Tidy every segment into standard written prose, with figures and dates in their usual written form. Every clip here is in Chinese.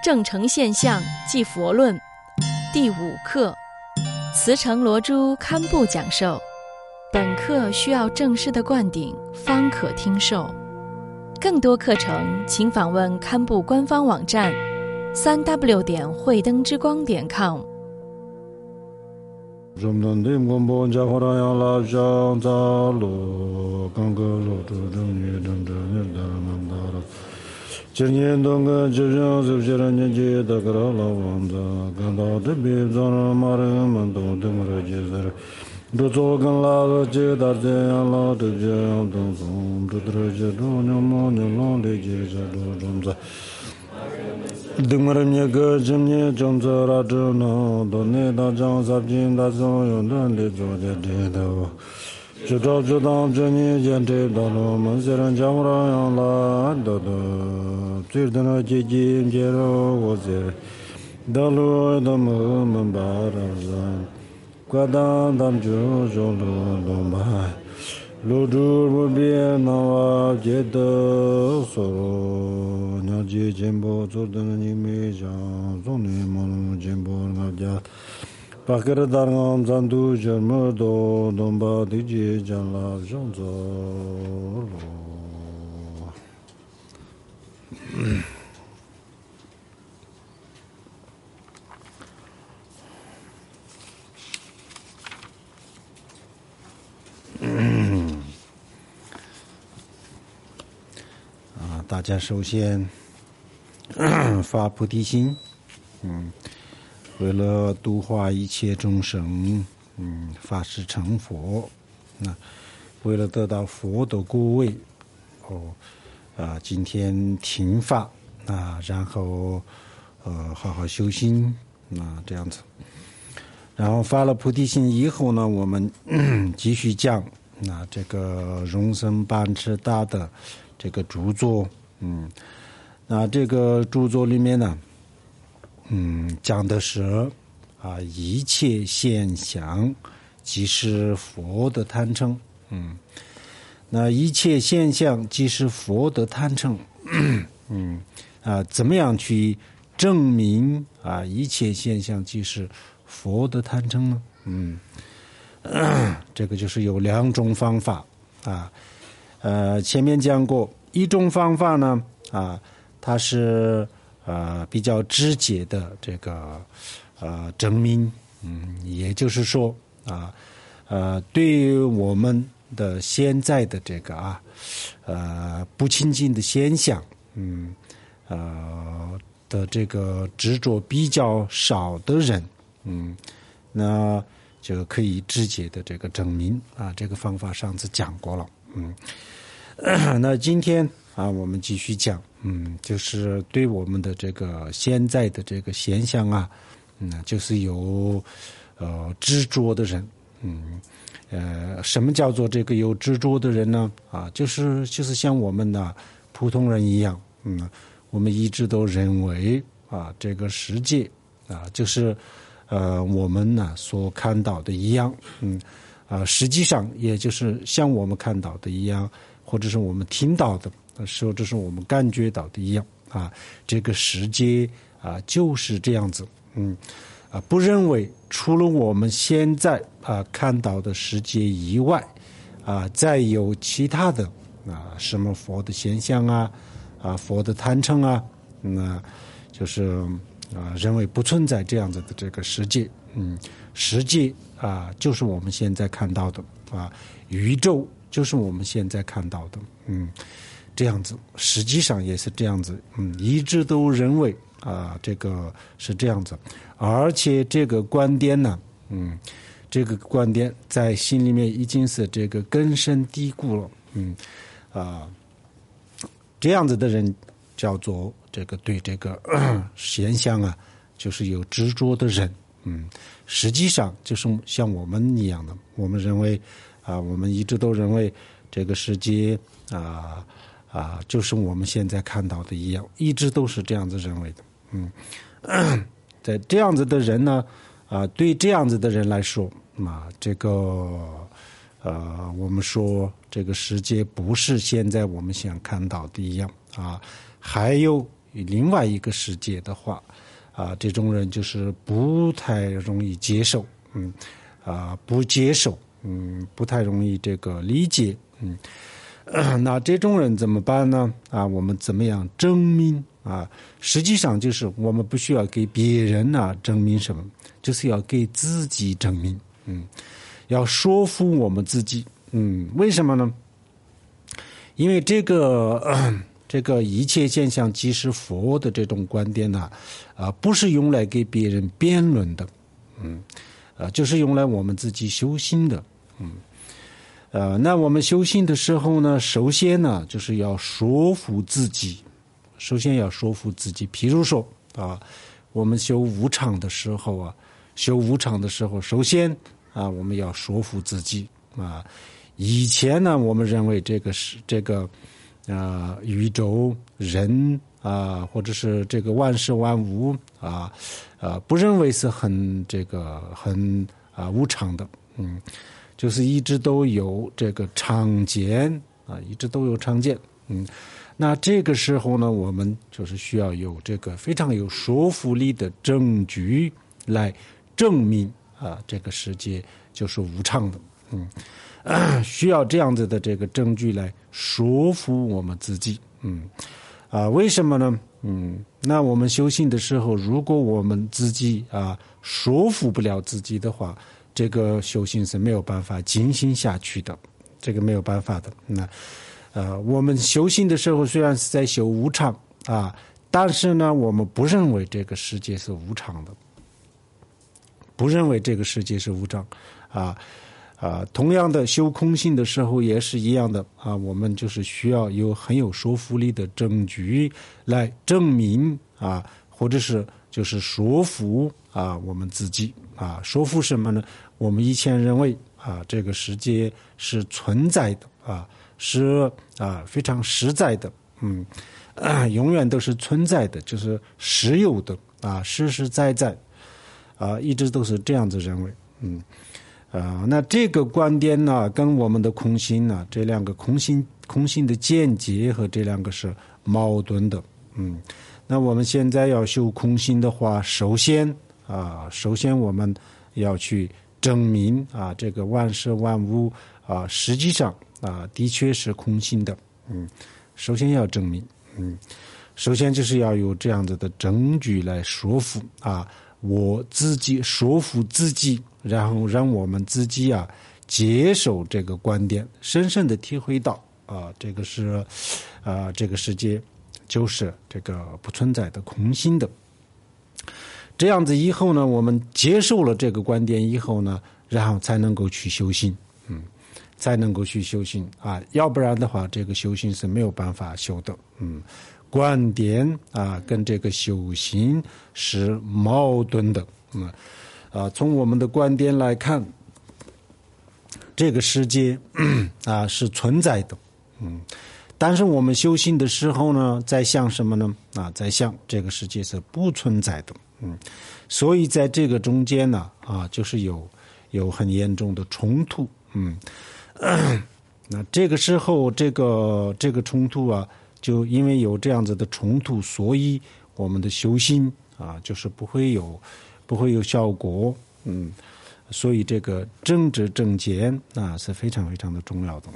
正成现象即佛论第5课，慈城罗珠堪布讲授。本课需要正式的灌顶方可听受。更多课程请访问堪布官方网站3w 慧灯之光.com。 今年东个就像是些人年纪大个老王子，看到这边早上马人们都等着接着，都做跟那个接大这样老的这样东东，这都是中年毛年老的接着都种子。等着那个今年种子了之后，都那大江沙金大松用的的做的这头。就照就当这年间这道路，们虽然讲不了样了，都最等到接近接着我这道路都们把着人，挂当当就路东白，路途不便那我觉得说，娘接进步做的你没讲，从你们进步那家。巴克的当咱都这么多，东巴的街将拉上走路。大家首先发菩提心，为了度化一切众生，发誓成佛，为了得到佛的果位，今天听法然后好好修心这样子。然后发了菩提心以后呢，我们继续讲这个荣僧班智达的这个著作，那这个著作里面呢，讲的是一切现象即是佛的贪嗔，那一切现象即是佛的贪嗔，怎么样去证明一切现象即是佛的贪嗔呢？这个就是有2种方法前面讲过，一种方法呢它是比较直接的这个证明，也就是说对于我们的现在的这个不清净的现象，的这个执着比较少的人，那就可以直接的这个证明这个方法上次讲过了，那今天我们继续讲，就是对我们的这个现在的这个现象就是有执着的人，什么叫做这个有执着的人呢？就是像我们的普通人一样，我们一直都认为这个世界就是我们所看到的一样，实际上也就是像我们看到的一样，或者是我们听到的，或者是我们感觉到的一样这个世界就是这样子，不认为除了我们现在看到的世界以外再有其他的什么佛的现象佛的贪嗔就是认为不存在这样子的这个世界，世界就是我们现在看到的宇宙就是我们现在看到的，这样子实际上也是这样子，一直都认为这个是这样子，而且这个观点呢，这个观点在心里面已经是这个根深蒂固了，这样子的人叫做这个对这个现象就是有执着的人，实际上就是像我们一样的，我们认为我们一直都认为这个世界就是我们现在看到的一样，一直都是这样子认为的，在这样子的人呢，对这样子的人来说，这个我们说这个世界不是现在我们想看到的一样还有另外一个世界的话，这种人就是不太容易接受，不接受，不太容易这个理解，那这种人怎么办呢？我们怎么样证明？实际上就是我们不需要给别人证明什么，就是要给自己证明，要说服我们自己，为什么呢？因为这个一切现象即是佛的这种观点不是用来给别人辩论的，就是用来我们自己修心的，那我们修心的时候呢，首先呢就是要说服自己，譬如说我们修无常的时候首先我们要说服自己以前呢，我们认为这个宇宙人或者是这个万事万物不认为是很无常的，就是一直都有这个常见那这个时候呢，我们就是需要有这个非常有说服力的证据来证明这个世界就是无常的，需要这样子的这个证据来说服我们自己，为什么呢？那我们修行的时候，如果我们自己说服不了自己的话，这个修行是没有办法进行下去的，这个没有办法的。那我们修行的时候虽然是在修无常但是呢，我们不认为这个世界是无常的，同样的修空性的时候也是一样的我们就是需要有很有说服力的证据来证明或者是就是说服我们自己说服什么呢？我们以前认为这个世界是存在的是非常实在的，永远都是存在的，就是实有的实实在在一直都是这样子认为，那这个观点呢，跟我们的空心呢，这两个空心的见解和这两个是矛盾的，那我们现在要修空心的话，首先我们要去证明这个万事万物实际上的确是空性的，首先要证明，首先就是要有这样子的证据来说服我自己，说服自己，然后让我们自己接受这个观点，深深的体会到这个是这个世界就是这个不存在的空性的。这样子以后呢，我们接受了这个观点以后呢，然后才能够去修行，要不然的话，这个修行是没有办法修的，观点跟这个修行是矛盾的，从我们的观点来看，这个世界是存在的，但是我们修行的时候呢，在想什么呢？在想这个世界是不存在的，所以在这个中间呢，就是有很严重的冲突，那这个时候这个冲突就因为有这样子的冲突，所以我们的修行就是不会有效果，所以这个正知正见是非常非常的重要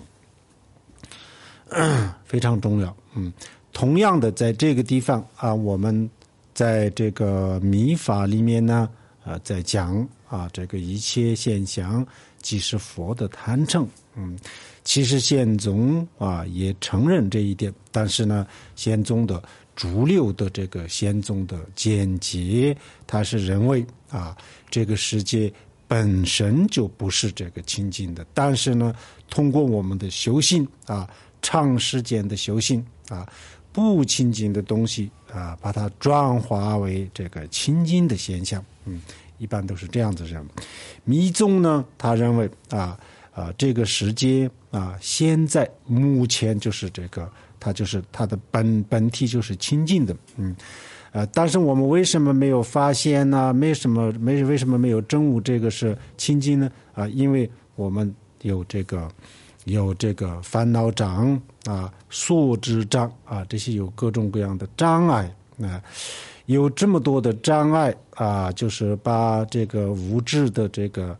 的，非常重要。同样的，在这个地方我们在这个密法里面呢在讲这个一切现象即是佛的贪嗔，其实宪宗也承认这一点，但是呢，宪宗的主流的这个宪宗的见解，他是认为这个世界本身就不是这个清净的，但是呢，通过我们的修行长时间的修行不清净的东西把它转化为这个清净的现象，一般都是这样子认为。密宗呢，他认为这个世界现在目前就是这个，它就是它的本体就是清净的，但是我们为什么没有发现呢？为什么没有证悟这个是清净呢？因为我们有这个烦恼障所知障这些有各种各样的障碍有这么多的障碍啊，就是把这个物质的这个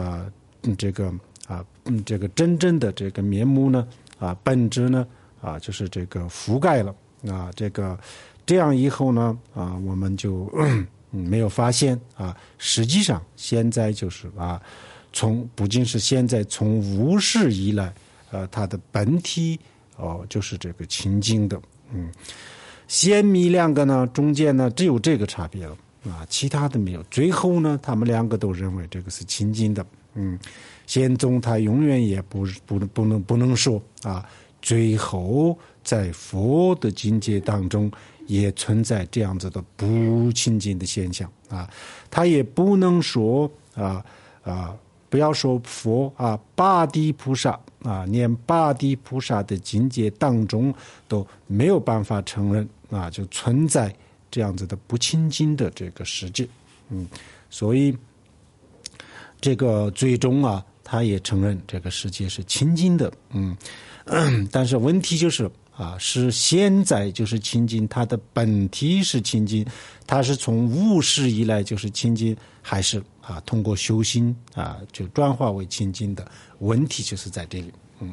这个真正的这个面目呢本质呢就是这个覆盖了啊，这样以后呢我们就没有发现实际上现在就是不仅是现在从无始以来它的本体就是这个清净的。显密两个呢中间呢只有这个差别了其他的没有。最后呢他们两个都认为这个是清净的。显宗他永远也不能说最后在佛的境界当中也存在这样子的不清净的现象他也不能说不要说佛八地菩萨连八地菩萨的境界当中都没有办法承认就存在这样子的不清净的这个世界。所以这个最终他也承认这个世界是清净的。但是问题就是是现在就是清净，它的本体是清净，它是从无始以来就是清净，还是通过修行就转化为清净的？问题就是在这里。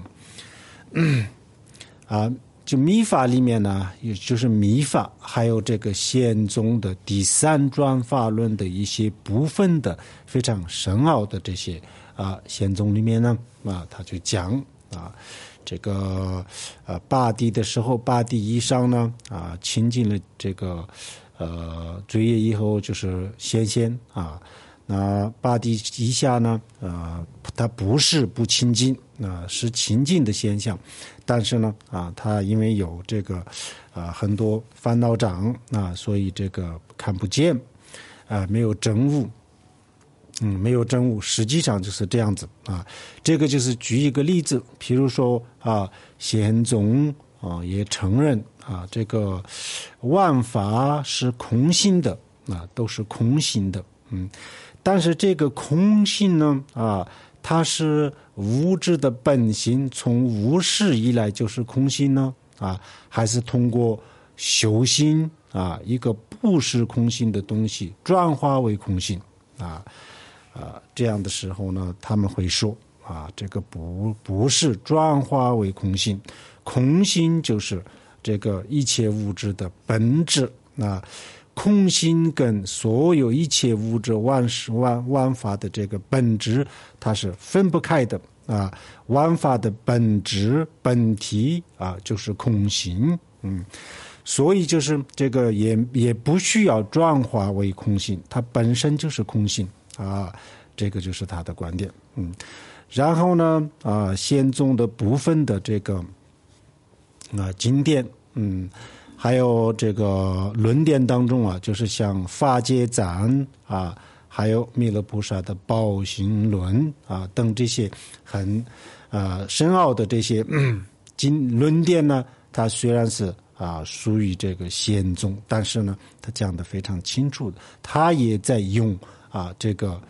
就密法里面呢，也就是密法，还有这个显宗的第三转法论的一些部分的非常深奥的这些显宗里面呢他就讲这个八地的时候，八地以上呢清净了这个罪业以后就是显那八地以下呢它不是不清净是清净的现象，但是呢它因为有这个很多烦恼障所以这个看不见没有证悟。没有证悟，实际上就是这样子这个就是举一个例子，譬如说显宗也承认这个万法是空性的都是空性的。但是这个空性呢它是物质的本性，从无始以来就是空性呢还是通过修行一个不是空性的东西转化为空性这样的时候呢他们会说这个不是转化为空性，空性就是这个一切物质的本质空性跟所有一切物质万法的这个本质它是分不开的万法的本质本体就是空性。所以就是这个也不需要转化为空性，它本身就是空性这个就是他的观点。然后呢显宗的部分的这个经典还有这个论点当中就是像法界赞还有弥勒菩萨的宝行论等这些很深奥的这些论点呢，它虽然是属于这个显宗，但是呢他讲得非常清楚的，他也在用这个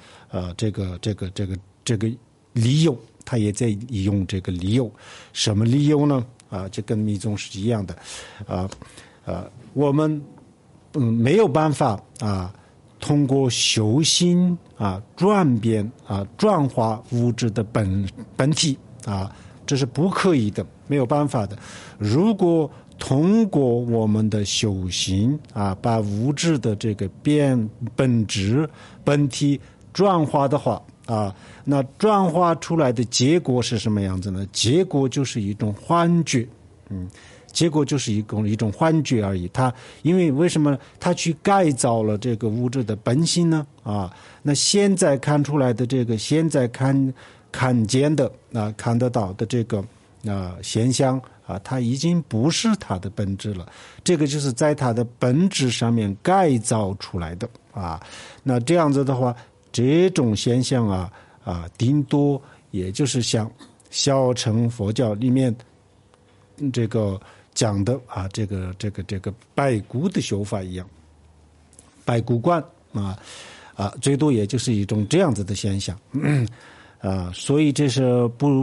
理由，他也在用这个理由。什么理由呢这跟密宗是一样的我们没有办法通过修行转变转化物质的本体这是不可以的，没有办法的。如果通过我们的修行把物质的这个本质本体转化的话那转化出来的结果是什么样子呢？结果就是一种幻觉。结果就是一种幻觉而已。它因为为什么它去改造了这个物质的本性呢那现在看出来的这个现在看见的看得到的这个现象它已经不是它的本质了，这个就是在它的本质上面改造出来的那这样子的话，这种现象顶多也就是像小乘佛教里面这个讲的这个白骨的修法一样，白骨观最多也就是一种这样子的现象。所以这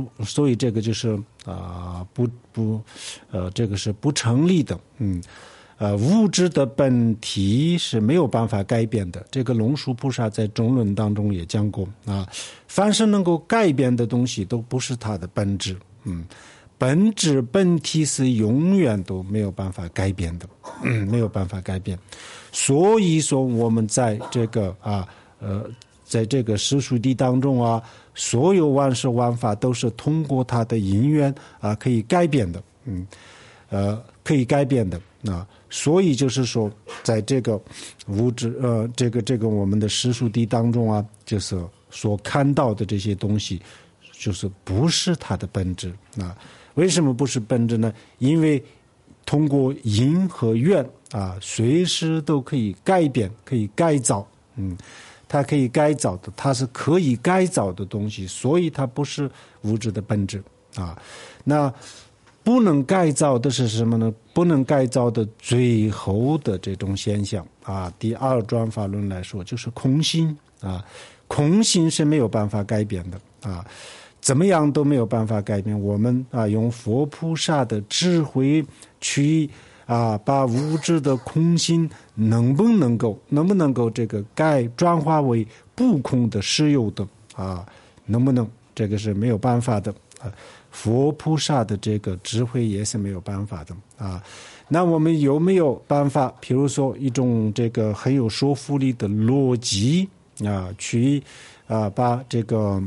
个就是这个是不成立的。 物质的本体是没有办法改变的。这个龙树菩萨在中论当中也讲过啊，凡是能够改变的东西都不是它的本质，本质本体是永远都没有办法改变的，没有办法改变。所以说我们在这个在这个世俗谛当中啊，所有万事万法都是通过它的因缘啊可以改变的，可以改变的啊。所以就是说，在这个物质这个我们的世俗谛当中啊，就是所看到的这些东西，就是不是它的本质啊。为什么不是本质呢？因为通过因和缘啊，随时都可以改变，可以改造，它可以改造的，它是可以改造的东西，所以它不是物质的本质啊。那不能改造的是什么呢？不能改造的最后的这种现象啊，第二转法论来说就是空性啊，空性是没有办法改变的啊，怎么样都没有办法改变。我们用佛菩萨的智慧去把物质的空性能不能够这个转化为不空的实有的能不能？这个是没有办法的佛菩萨的这个智慧也是没有办法的那我们有没有办法？比如说一种这个很有说服力的逻辑去把这个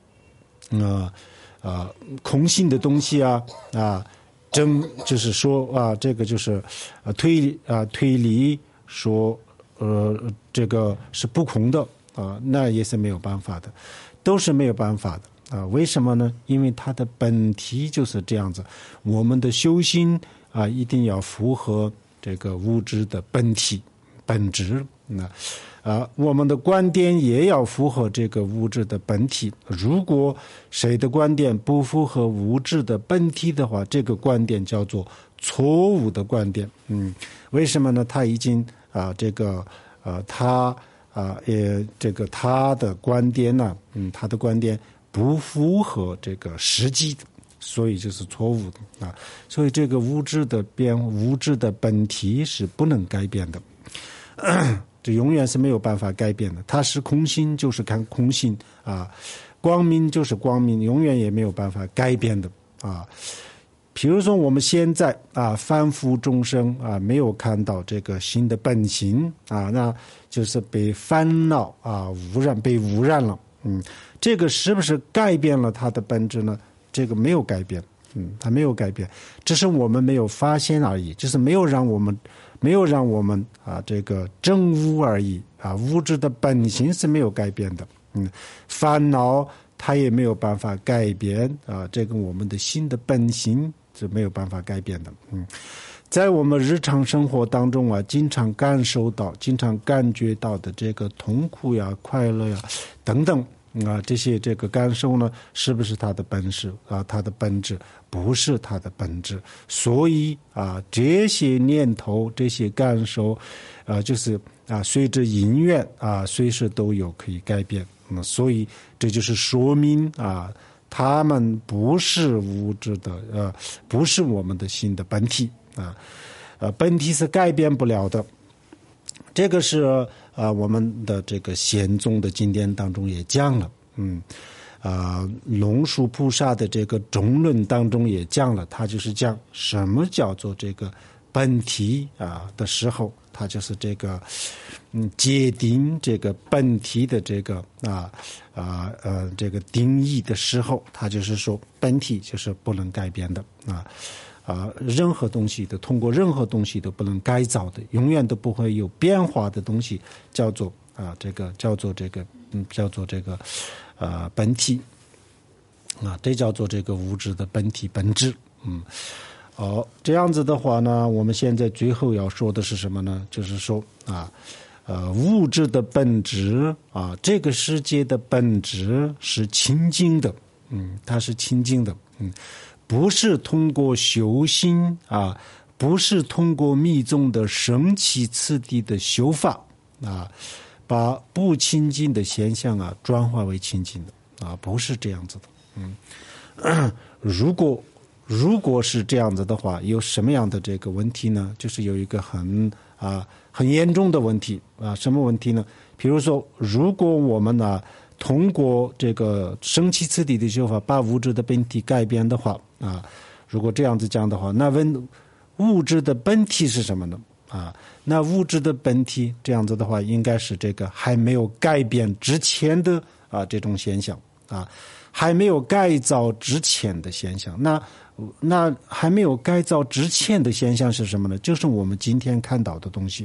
空性的东西就是说这个就是推理说这个是不空的那也是没有办法的，都是没有办法的为什么呢？因为它的本体就是这样子。我们的修心一定要符合这个物质的本体本质我们的观点也要符合这个物质的本体。如果谁的观点不符合物质的本体的话，这个观点叫做错误的观点。为什么呢？他已经他的观点呢他的观点不符合这个实际的，所以就是错误的所以这个物质的本体是不能改变的这永远是没有办法改变的。它是空性就是看空性光明就是光明，永远也没有办法改变的比如说我们现在凡夫众生没有看到这个心的本性那就是被烦恼被污染了这个是不是改变了它的本质呢？这个没有改变它没有改变，只是我们没有发现而已，就是没有让我们这个证悟而已物质的本性是没有改变的烦恼它也没有办法改变这个我们的心的本性是没有办法改变的在我们日常生活当中经常感受到经常感觉到的这个痛苦呀快乐呀等等这些这个感受呢，是不是它的本质它的本质不是它的本质。所以这些念头这些感受就是随着因缘随时都有可以改变所以这就是说明他们不是物质的不是我们的心的本体本体是改变不了的。这个是我们的这个显宗的经典当中也讲了龙树菩萨的这个中论当中也讲了，他就是讲什么叫做这个本体的时候，他就是这个界定这个本体的这个这个定义的时候，他就是说本体就是不能改变的任何东西的通过任何东西都不能改造的，永远都不会有变化的东西叫做叫做这个本体这叫做这个物质的本体本质这样子的话呢，我们现在最后要说的是什么呢？就是说物质的本质这个世界的本质是清净的它是清净的不是通过修心不是通过密宗的升起次第的修法把不清净的现象转化为清净的不是这样子的如如果是这样子的话，有什么样的这个问题呢？就是有一个很严重的问题啊，什么问题呢？比如说，如果我们呢通过这个生起次第的修法把物质的本体改变的话啊，如果这样子讲的话，那物质的本体是什么呢？啊，那物质的本体这样子的话，应该是这个还没有改变之前的这种现象啊，还没有改造之前的现象。那还没有改造之前的现象是什么呢？就是我们今天看到的东西。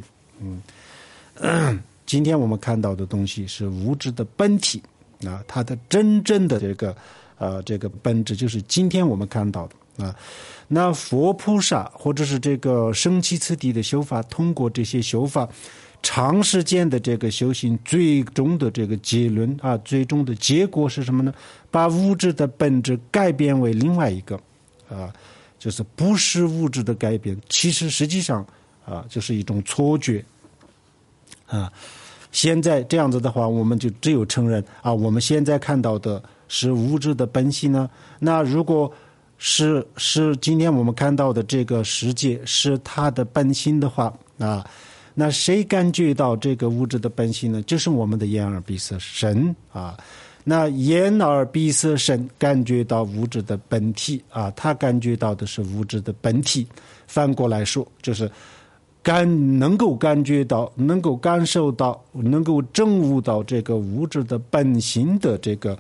今天我们看到的东西是物质的本体啊，它的真正的这个本质就是今天我们看到的啊。那佛菩萨或者是这个生起次第的修法，通过这些修法，长时间的这个修行，最终的这个结论啊，最终的结果是什么呢？把物质的本质改变为另外一个就是不是物质的改变，其实实际上就是一种错觉啊。现在这样子的话，我们就只有承认我们现在看到的是物质的本性呢。那如果是今天我们看到的这个世界是它的本性的话那谁感觉到这个物质的本性呢？就是我们的眼耳鼻舌身那眼耳鼻舌身感觉到物质的本体他感觉到的是物质的本体。反过来说，就是能够感觉到、能够感受到、能够证悟到这个物质的本性的这个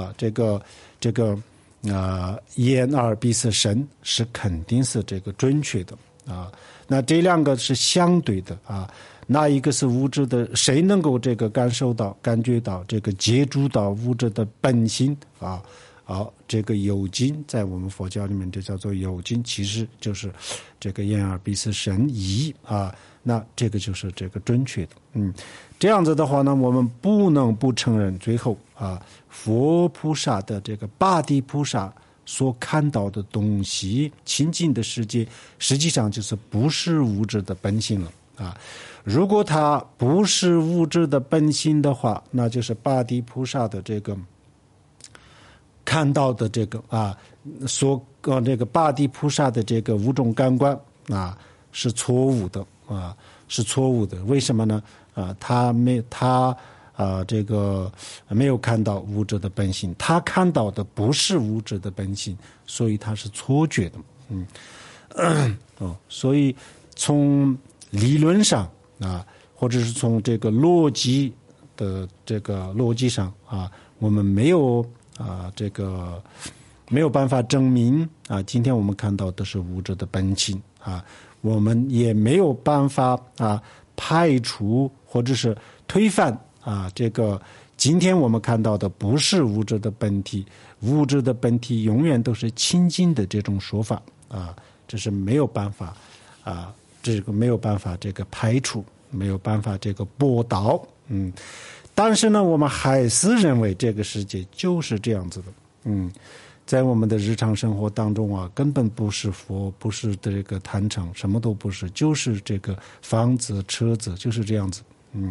眼耳鼻舌身是肯定是这个准确的那这两个是相对的那一个是物质的，谁能够这个感受到、感觉到这个接触到物质的本性这个有情，在我们佛教里面就叫做有情，其实就是这个眼耳鼻舌身意那这个就是这个准确的。这样子的话呢，我们不能不承认最后佛菩萨的这个八地菩萨所看到的东西，清净的世界，实际上就是不是物质的本性了如果它不是物质的本性的话，那就是八地菩萨的这个看到的这个这个八地菩萨的这个五种感官是错误的是错误的。为什么呢？他这个没有看到物质的本性，他看到的不是物质的本性，所以他是错觉的。所以从理论上或者是从这个逻辑的这个逻辑上我们没有这个没有办法证明今天我们看到的是物质的本性我们也没有办法排除或者是推翻这个今天我们看到的不是物质的本体，物质的本体永远都是清净的这种说法这是没有办法这个没有办法这个排除，没有办法这个驳倒但是呢，我们还是认为这个世界就是这样子的在我们的日常生活当中根本不是佛，不是这个坛城，什么都不是，就是这个房子、车子，就是这样子。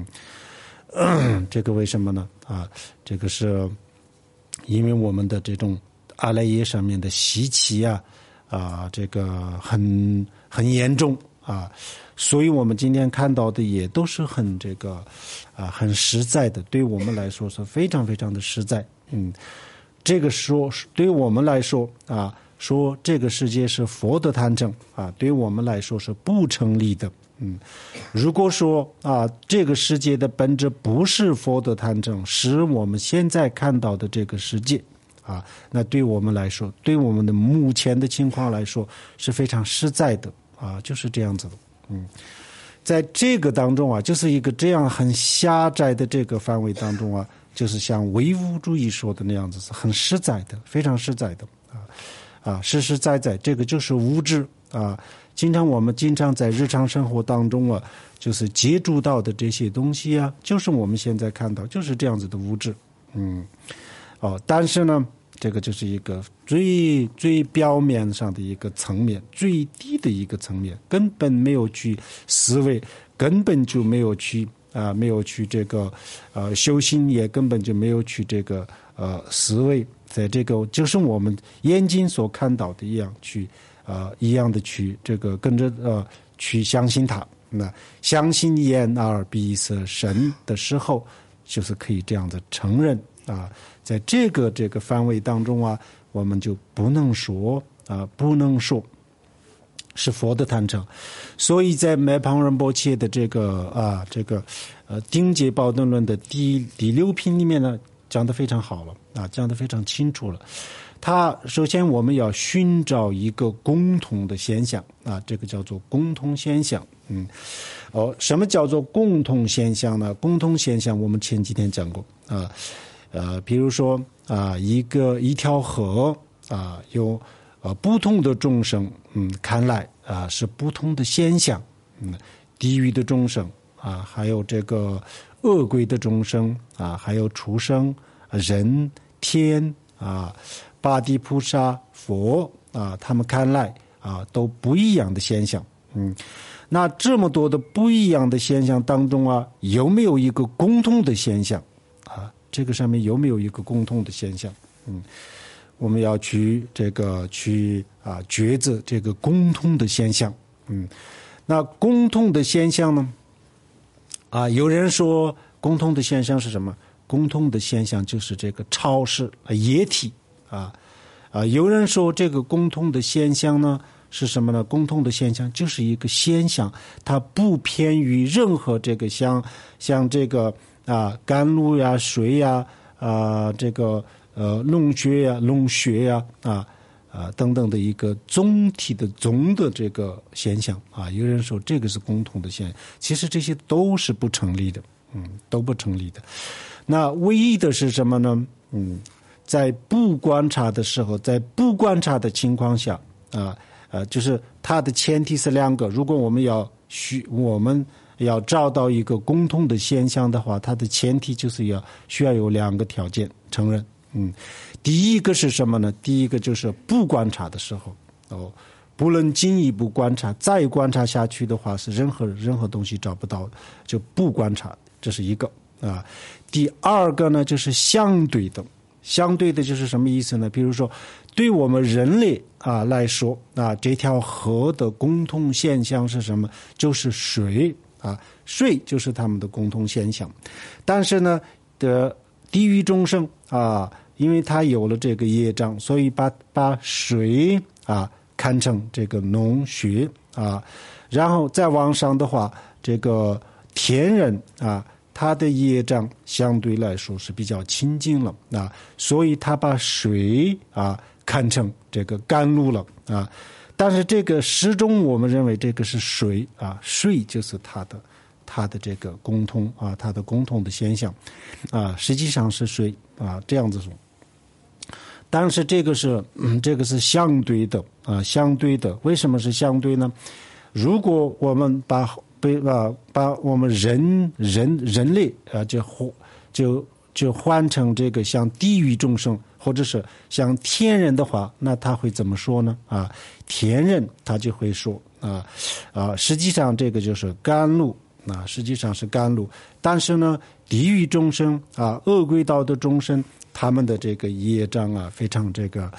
这个为什么呢？这个是因为我们的这种阿赖耶上面的习气这个很严重所以我们今天看到的也都是很这个很实在的，对我们来说是非常非常的实在。这个说对我们来说说这个世界是佛的坛城对我们来说是不成立的。如果说这个世界的本质不是佛的坛城，是我们现在看到的这个世界那对我们来说，对我们的目前的情况来说是非常实在的就是这样子的。在这个当中就是一个这样很狭窄的这个范围当中就是像唯物主义说的那样子，是很实在的，非常实在的实实在在，这个就是物质我们经常在日常生活当中就是接触到的这些东西就是我们现在看到就是这样子的物质。但是呢，这个就是一个最表面上的一个层面，最低的一个层面，根本没有去思维，根本就没有去这个修行，也根本就没有去这个思维在这个就是我们眼睛所看到的一样的去这个跟着去相信它。那相信眼耳鼻舌身的时候，就是可以这样的承认啊，在这个范围当中啊，我们就不能说是佛的坛城。所以在麦庞仁波切的这个定解宝灯论的第6品里面呢，讲得非常好了啊，讲得非常清楚了。它首先我们要寻找一个共同的现象啊，这个叫做共同现象。什么叫做共同现象呢？共同现象我们前几天讲过啊，比如说啊，一条河啊，有不同的众生，看来啊是不同的现象，地狱的众生啊，还有这个恶鬼的众生啊，还有畜生、人、天啊。八地菩萨、佛啊，他们看来啊都不一样的现象。那这么多的不一样的现象当中啊，有没有一个共同的现象啊？这个上面有没有一个共同的现象？我们要去抉择这个共同的现象。那共同的现象呢？啊，有人说共同的现象是什么？共同的现象就是这个超市液体。有人说这个共同的现象呢是什么呢？共同的现象就是一个现象，它不偏于任何这个像这个甘露呀、水呀、这个龙血呀等等的一个总的这个现象啊。有人说这个是共同的现象，其实这些都是不成立的，都不成立的。那唯一的是什么呢？在不观察的时候，在不观察的情况下，就是它的前提是2个。如果我们要找到一个共同的现象的话，它的前提就是需要有2个条件承认。第一个是什么呢？第一个就是不观察的时候，不能进一步观察，再观察下去的话，是任何东西找不到，就不观察，这是一个啊。第2个呢，就是相对的。相对的就是什么意思呢？比如说，对我们人类来说这条河的共同现象是什么？就是水水就是他们的共同现象。但是呢，地狱众生因为他有了这个业障，所以把水看成这个脓血然后再往上的话，这个天人他的业障相对来说是比较清净了所以他把水看成这个甘露了但是这个始终我们认为这个是水水就是他的这个共通它的共同的现象实际上是水这样子说。但是这个是相对的相对的。为什么是相对呢？如果我们把我们人类就换成这个像地狱众生或者是像天人的话，那他会怎么说呢？天人他就会说实际上这个就是甘露实际上是甘露。但是呢，地狱众生恶鬼道的众生，他们的这个业障非常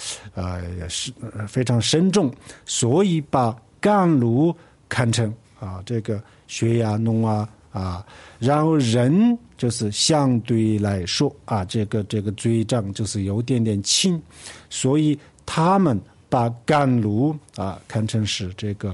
非常深重，所以把甘露看成这个血呀、脓然后人就是相对来说这个罪障就是有点轻，所以他们把甘露看成是这个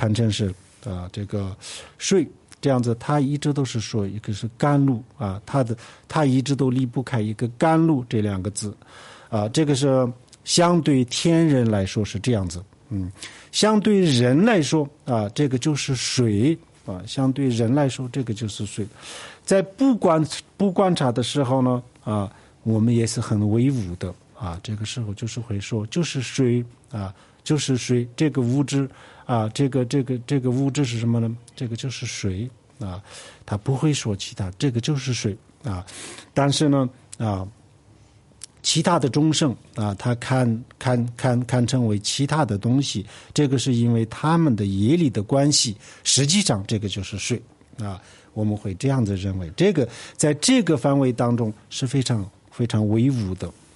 水，这样子他一直都是说一个是甘露他一直都离不开一个甘露这2个字这个是相对天人来说是这样子。相对人来说这个就是水相对人来说这个就是水。在不观察的时候呢我们也是很唯物的这个时候就是会说就是水就是水，这个物质这个物质是什么呢？这个就是水他不会说其他，这个就是水但是呢其他的众生他看成为其他的东西，这个是因为他们的业力的关系，实际上这个就是水我们会这样子认为，这个在这个范围当中是非常非常唯物的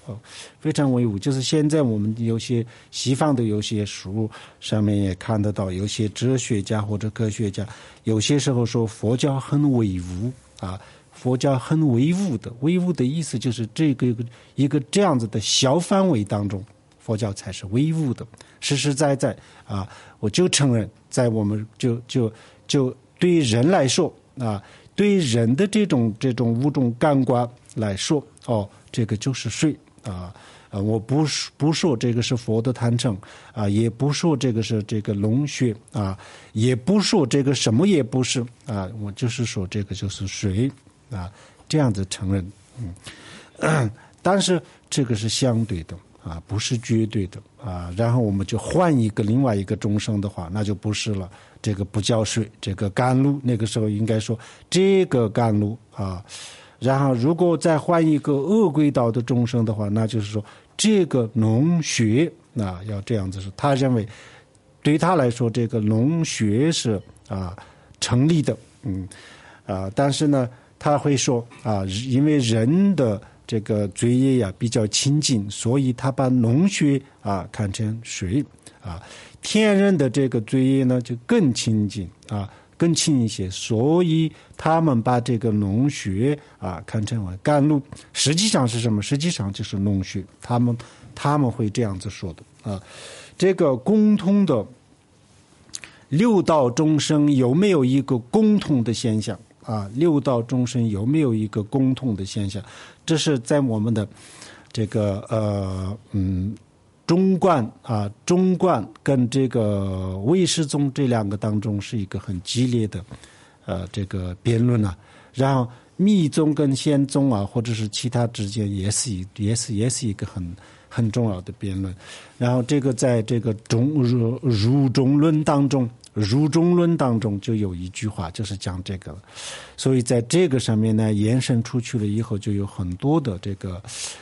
非常唯物。就是现在我们有些西方的有些书上面也看得到，有些哲学家或者科学家有些时候说佛教很唯物啊，佛教很唯物的，唯物的意思就是这个一个这样子的小范围当中，佛教才是唯物的。实实在在啊，我就承认，在我们就对人来说啊，对人的这种五种感官来说，这个就是水啊。我不说这个是佛的坛城啊，也不说这个是这个龙穴啊，也不说这个什么也不是啊，我就是说这个就是水啊，这样子承认。但是这个是相对的啊，不是绝对的啊。然后我们就换另外一个众生的话，那就不是了。这个不叫水，这个甘露，那个时候应该说这个甘露啊。然后如果再换一个恶鬼道的众生的话，那就是说这个脓血啊，要这样子说。他认为对他来说这个脓血是成立的，但是呢他会说因为人的这个罪业呀比较亲近，所以他把脓血看成水啊。天人的这个罪业呢就更亲近更轻一些，所以他们把这个脓血看成为甘露。实际上是什么？实际上就是脓血，他们会这样子说的这个共通的六道众生有没有一个共同的现象六道众生有没有一个共同的现象？这是在我们的这个中观跟这个唯识宗这两个当中是一个很激烈的这个辩论然后密宗跟显宗或者是其他之间也是一个很重要的辩论。然后这个在这个儒中论当中就有一句话就是讲这个了。所以在这个上面呢延伸出去了以后，就有很多的这个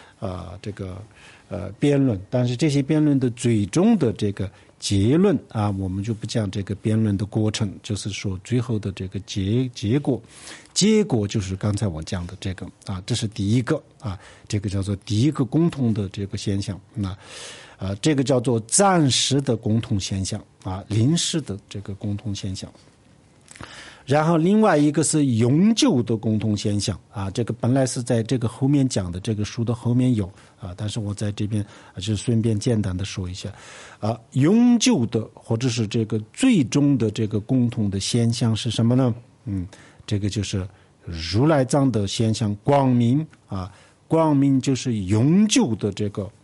辩论。但是这些辩论的最终的这个结论我们就不讲这个辩论的过程，就是说最后的这个结果就是刚才我讲的这个这是第一个这个叫做第一个共同的这个现象这个叫做暂时的共同现象临时的这个共同现象。然后另外一个是永久的共同现象这个本来是在这个后面讲的这个书的后面有但是我在这边就顺便简单的说一下永久的或者是这个最终的这个共同的现象是什么呢？这个就是如来藏的现象光明光明就是永久的这个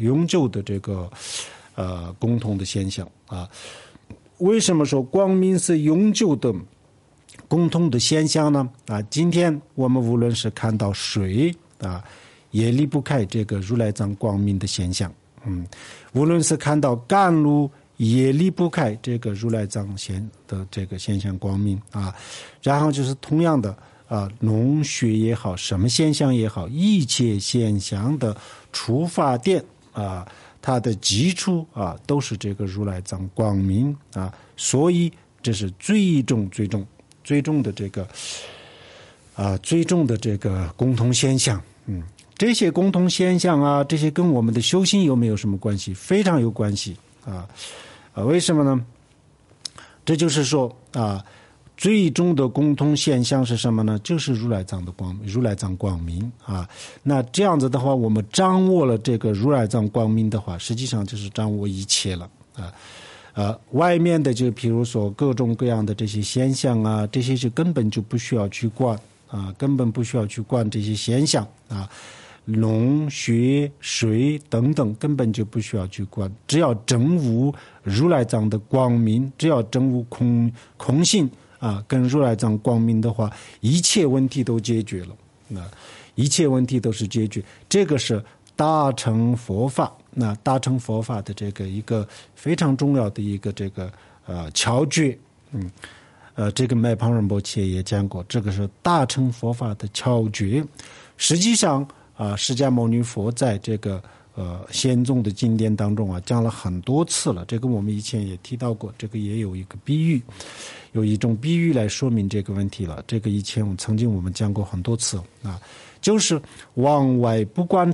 共同的现象为什么说光明是永久的共同的现象呢？今天我们无论是看到水也离不开这个如来藏光明的现象无论是看到甘露也离不开这个如来藏的这个现象光明然后就是同样的脓血也好，什么现象也好，一切现象的出发点它的基础都是这个如来藏光明所以这是最终的这个最终的这个共同现象这些共同现象这些跟我们的修行有没有什么关系？非常有关系为什么呢？这就是说最终的共同现象是什么呢？就是如来藏光明那这样子的话，我们掌握了这个如来藏光明的话，实际上就是掌握一切了外面的就比如说各种各样的这些现象这些就根本就不需要去管根本不需要去管这些现象脓血水等等根本就不需要去管，只要证悟如来藏的光明，只要证悟空性跟如来藏光明的话，一切问题都解决了一切问题都是解决。这个是大乘佛法大乘佛法的这个一个非常重要的一个这个窍诀这个麦庞仁波切也讲过，这个是大乘佛法的窍诀。实际上释迦牟尼佛在这个显宗的经典当中讲了很多次了，这个我们以前也提到过，这个也有一个比喻，有一种比喻来说明这个问题了。这个以前曾经我们讲过很多次就是往外不观察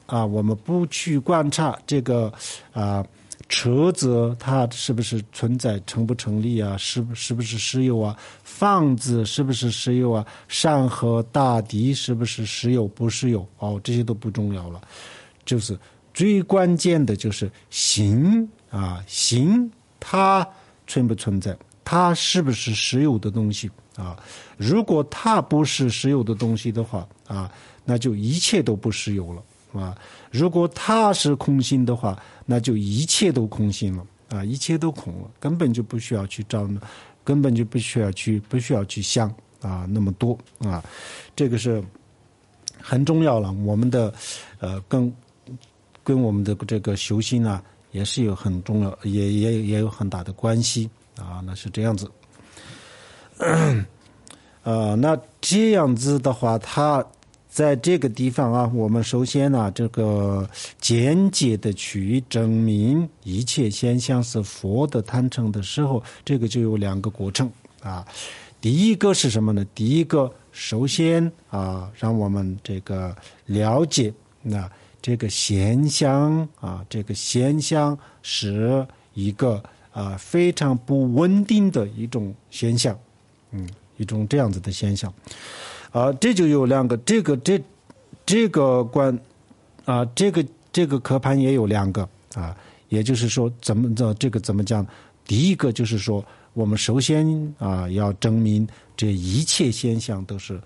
我们不去观察这个车子它是不是存在成不成立啊，是不是石油啊，房子是不是石油啊，山河大地是不是石油不石油这些都不重要了，就是最关键的就是心心它存不存在，它是不是石油的东西如果它不是石油的东西的话那就一切都不石油了如果它是空心的话，那就一切都空心了一切都空了，根本就不需要去找，根本就不需要去想那么多这个是很重要了。我们的跟我们的这个修行也是有很重要，也有很大的关系那是这样子。那这样子的话，它在这个地方我们首先这个间接的去证明一切现象是佛的贪嗔的时候，这个就有两个过程第一个是什么呢？第一个首先让我们这个了解这个现象这个现象是一个非常不稳定的一种现象一种这样子的现象这就有两个，这个这个科盘也有两个也就是说这个怎么讲？第一个就是说，我们首先要证明这一切现象都是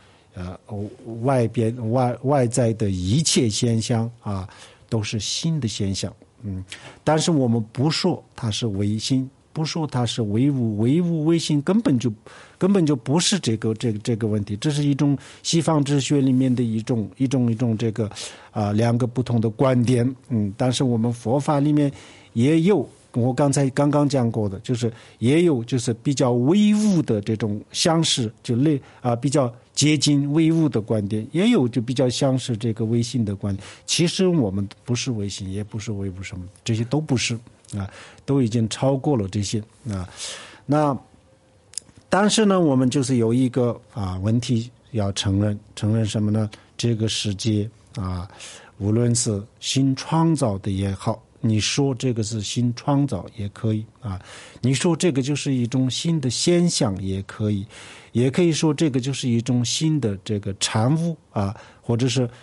外在的一切现象都是心的现象但是我们不说它是唯心，不说它是唯物，唯物唯心根本就不是这个问题，这是一种西方哲学里面的一种这个两个不同的观点但是我们佛法里面也有我刚刚讲过的，就是也有就是比较唯物的这种相似，就比较接近唯物的观点，也有就比较相似这个唯心的观点。其实我们不是唯心，也不是唯物什么，这些都不是都已经超过了这些那但是呢，我们就是有一个问题要承认什么呢？这个世界无论是新创造的也好，你说这个是新创造也可以你说这个就是一种新的现象也可以，也可以说这个就是一种新的这个产物或者是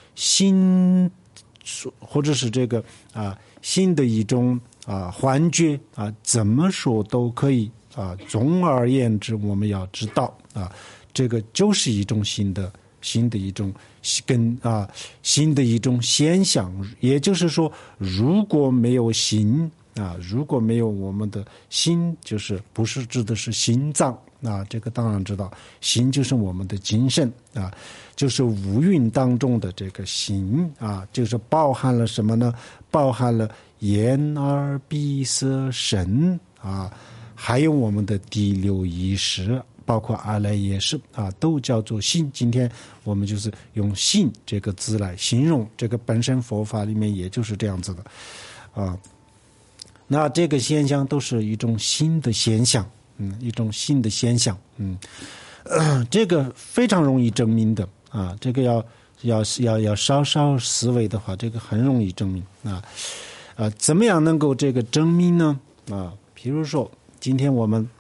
或者是这个新的一种幻觉怎么说都可以总而言之，我们要知道这个就是一种新的一种新的一种现象。也就是说，如果没有心如果没有我们的心，就是不是指的是心脏这个当然知道，心就是我们的精神就是五蕴当中的这个心就是包含了什么呢？包含了眼耳鼻舌身还有我们的第六意识，包括阿赖耶识都叫做心。今天我们就是用心这个字来形容，这个本身佛法里面也就是这样子的那这个现象都是一种新的现象一种新的现象这个非常容易证明的这个要稍稍思维的话，这个很容易证明怎么样能够这个证明呢比如说今天我们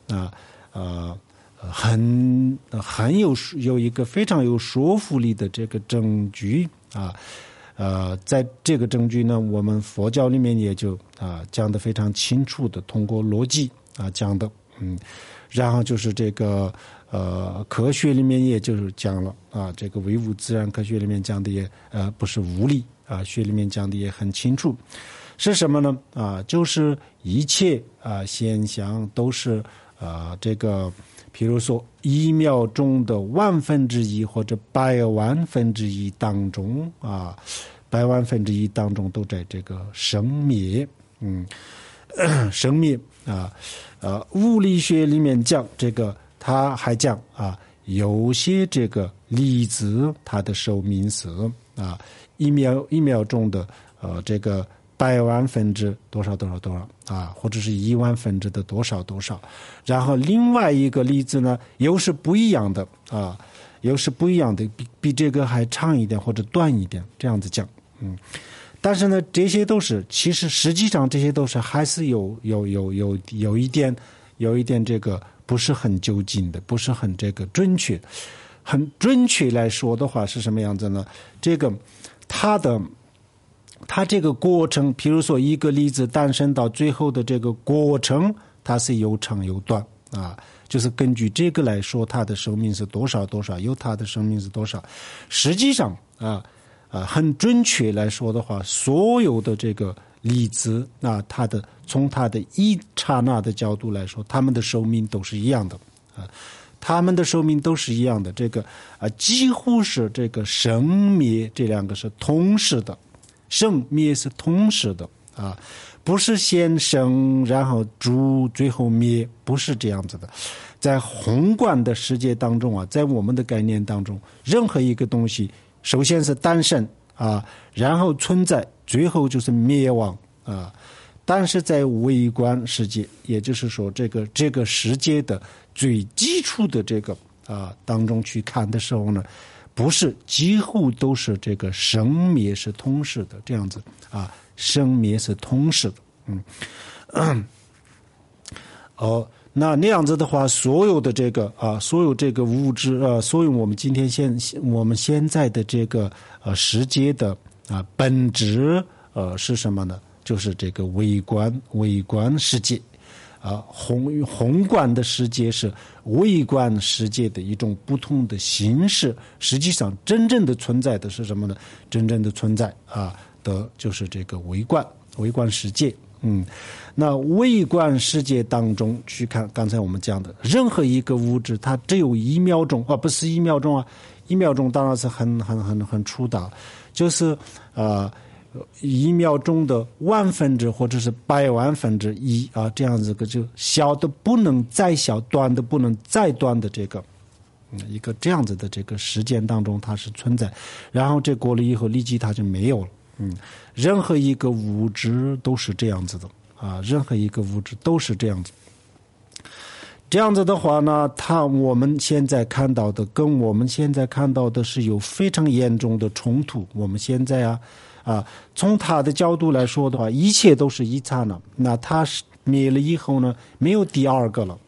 有一个非常有说服力的这个证据在这个证据呢，我们佛教里面也就讲得非常清楚的，通过逻辑讲的然后就是这个科学里面也就是讲了这个唯物自然科学里面讲的也不是物理学里面讲的也很清楚，是什么呢就是一切现象都是这个比如说1秒钟的1/1000或者100万分之一当中100万分之一当中都在这个生灭生灭物理学里面讲这个，他还讲有些这个粒子它的寿命是一秒钟的这个100万分之多少多少多少或者是1万分之的多少多少，然后另外一个粒子呢又是不一样的又是不一样的，比这个还长一点或者短一点，这样子讲但是呢，这些都是其实实际上这些都是还是有一点这个不是很究竟的，不是很这个准确。很准确来说的话是什么样子呢？这个它这个过程，比如说一个粒子诞生到最后的这个过程，它是有长有短啊，就是根据这个来说，它的寿命是多少，有它的生命是多少。实际上很准确来说的话，所有的这个粒子从它的一刹那的角度来说，它们的寿命都是一样的啊。他们的寿命都是一样的，这个几乎是这个生灭这两个是同时的，生灭是同时的啊，不是先生然后住最后灭，不是这样子的。在宏观的世界当中在我们的概念当中，任何一个东西首先是诞生然后存在，最后就是灭亡啊。但是在微观世界，也就是说这个世界的最基础的这个当中去看的时候呢，不是几乎都是这个生灭是同时的这样子生灭是同时的那样子的话，所有的这个所有这个物质所有我们现在的这个世界的本质是什么呢？就是这个微观世界宏观的世界是微观世界的一种不同的形式。实际上真正的存在的是什么呢？真正的存在的就是这个微观世界。那微观世界当中去看，刚才我们讲的任何一个物质，它只有1秒钟不是1秒钟1秒钟当然是很粗大，就是1秒钟的万分之或者是100万分之一这样子就小的不能再小，短的不能再短的这个一个这样子的这个时间当中它是存在，然后这过了以后立即它就没有了。任何一个物质都是这样子的任何一个物质都是这样子。这样子的话呢，我们现在看到的跟我们现在看到的是有非常严重的冲突。我们现在从他的角度来说的话，一切都是一刹那，那他灭了以后呢，没有第二个了，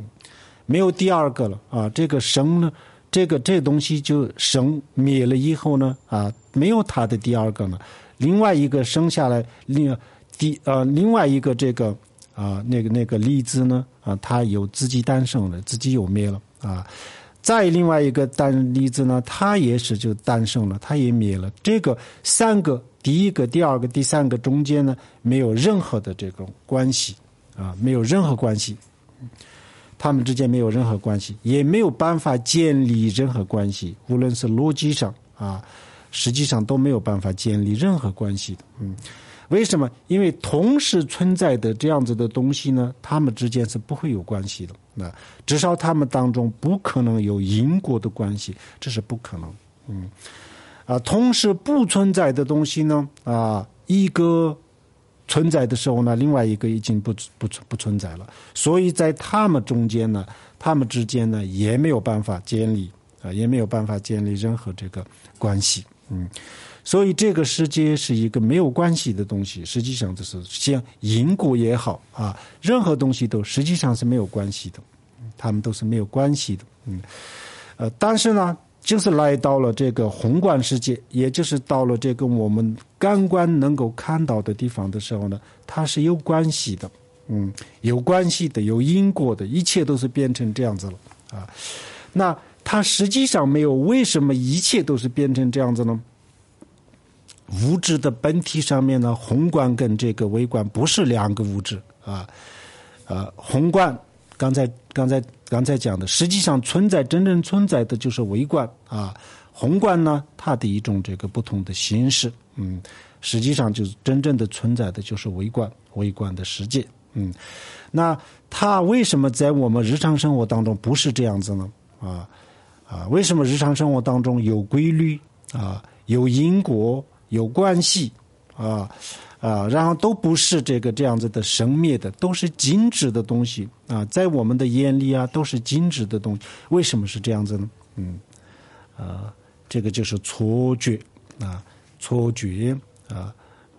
这个生呢，这东西就生灭了以后呢没有它的第二个了。另外一个生下来，另外一个这个那个粒子呢它有自己诞生了，自己又灭了再另外一个粒子呢，它也是就诞生了，它也灭了。这个3个，第一个、第二个、第3个中间呢，没有任何的这种关系没有任何关系，他们之间没有任何关系，也没有办法建立任何关系，无论是逻辑上实际上都没有办法建立任何关系的。为什么？因为同时存在的这样子的东西呢，他们之间是不会有关系的。至少他们当中不可能有因果的关系，这是不可能。同时不存在的东西呢，一个存在的时候呢，另外一个已经不存在了。所以在他们中间呢，他们之间呢也没有办法建立任何这个关系。所以这个世界是一个没有关系的东西，实际上就是像因果也好任何东西都实际上是没有关系的，他们都是没有关系的。但是呢，就是来到了这个宏观世界，也就是到了这个我们感官能够看到的地方的时候呢，它是有关系的，有关系的，有因果的，一切都是变成这样子了那它实际上没有，为什么一切都是变成这样子呢？物质的本体上面呢，宏观跟这个微观不是2个物质宏观刚才讲的，实际上真正存在的就是微观宏观呢，它的一种这个不同的形式实际上就是真正的存在的就是微观的世界那它为什么在我们日常生活当中不是这样子呢？为什么日常生活当中有规律有因果有关系然后都不是这样子的生灭的，都是静止的东西在我们的眼里都是静止的东西。为什么是这样子呢？这个就是错觉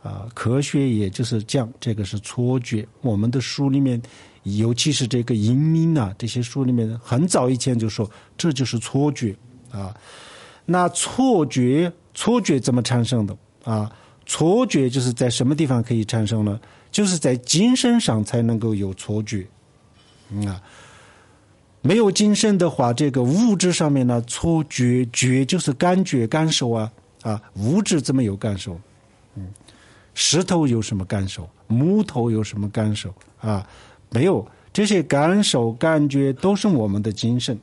科学也就是讲这个是错觉。我们的书里面，尤其是这个英明啊，这些书里面很早以前就说这就是错觉啊。那错觉怎么产生的啊？错觉就是在什么地方可以产生呢？就是在精神上才能够有错觉。没有精神的话，这个物质上面呢，错觉就是感觉感受物质怎么有感受？石头有什么感受？木头有什么感受没有，这些感受感觉都是我们的精神。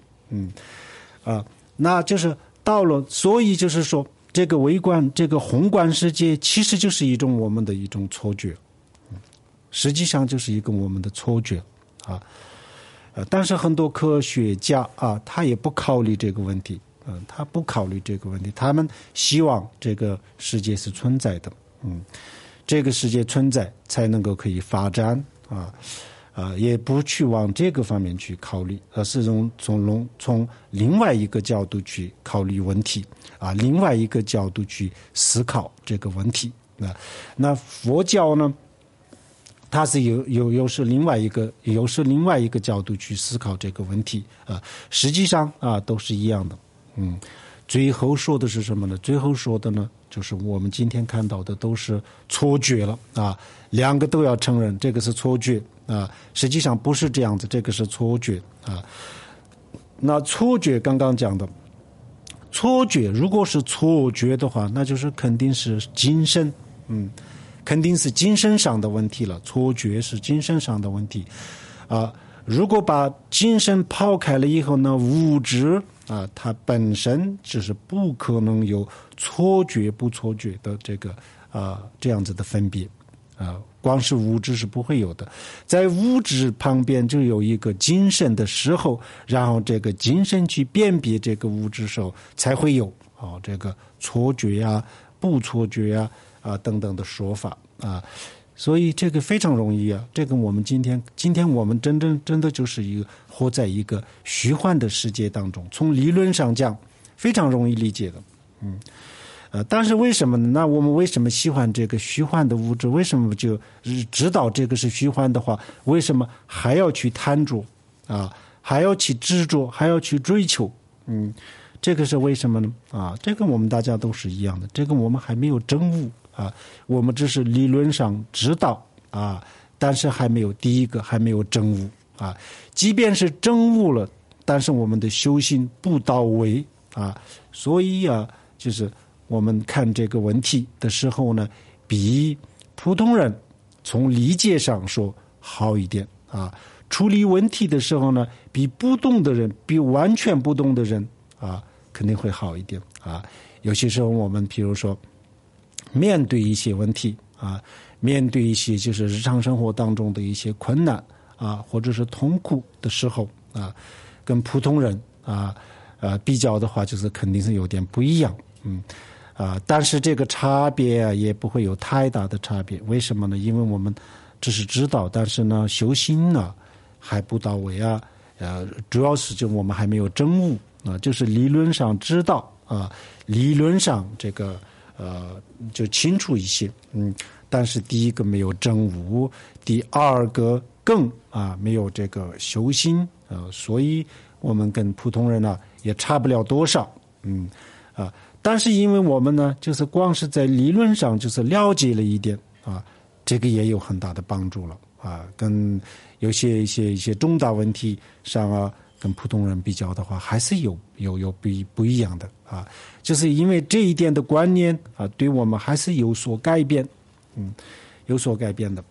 那就是到了，所以就是说，这个微观这个宏观世界其实就是我们的一种错觉，实际上就是一个我们的错觉但是很多科学家他也不考虑这个问题，他们希望这个世界是存在的，这个世界存在才能够可以发展也不去往这个方面去考虑，而是从另外一个角度去考虑问题另外一个角度去思考这个问题。那佛教呢，它是又是另外一个角度去思考这个问题实际上都是一样的。最后说的是什么呢？最后说的呢，就是我们今天看到的都是错觉了两个都要承认这个是错觉实际上不是这样子，这个是错觉那错觉刚刚讲的错觉，如果是错觉的话，那就是肯定是精神肯定是精神上的问题了，错觉是精神上的问题如果把精神抛开了以后呢，物质它本身就是不可能有错觉不错觉的这样子的分别光是物质是不会有的，在物质旁边就有一个精神的时候，然后这个精神去辨别这个物质时候，才会有这个错觉不错觉等等的说法所以这个非常容易这个我们今天我们真的就是活在一个虚幻的世界当中，从理论上讲非常容易理解的但是为什么呢？那我们为什么喜欢这个虚幻的物质？为什么就知道这个是虚幻的话，为什么还要去贪着还要去执着，还要去追求这个是为什么呢这个我们大家都是一样的，这个我们还没有证悟我们只是理论上知道但是还没有证悟即便是证悟了，但是我们的修行不到位所以就是我们看这个问题的时候呢，比普通人从理解上说好一点处理问题的时候呢，比完全不懂的人肯定会好一点有些时候我们比如说面对一些问题面对一些就是日常生活当中的一些困难或者是痛苦的时候跟普通人比较的话，就是肯定是有点不一样但是这个差别也不会有太大的差别。为什么呢？因为我们只是知道，但是呢修行还不到位主要是就我们还没有证悟就是理论上知道理论上这个就清楚一些但是第一个没有证悟，第二个更没有这个修行所以我们跟普通人也差不了多少但是因为我们呢就是光是在理论上就是了解了一点这个也有很大的帮助了跟有些一些重大问题上跟普通人比较的话，还是有不一样的就是因为这一点的观念对我们还是有所改变有所改变的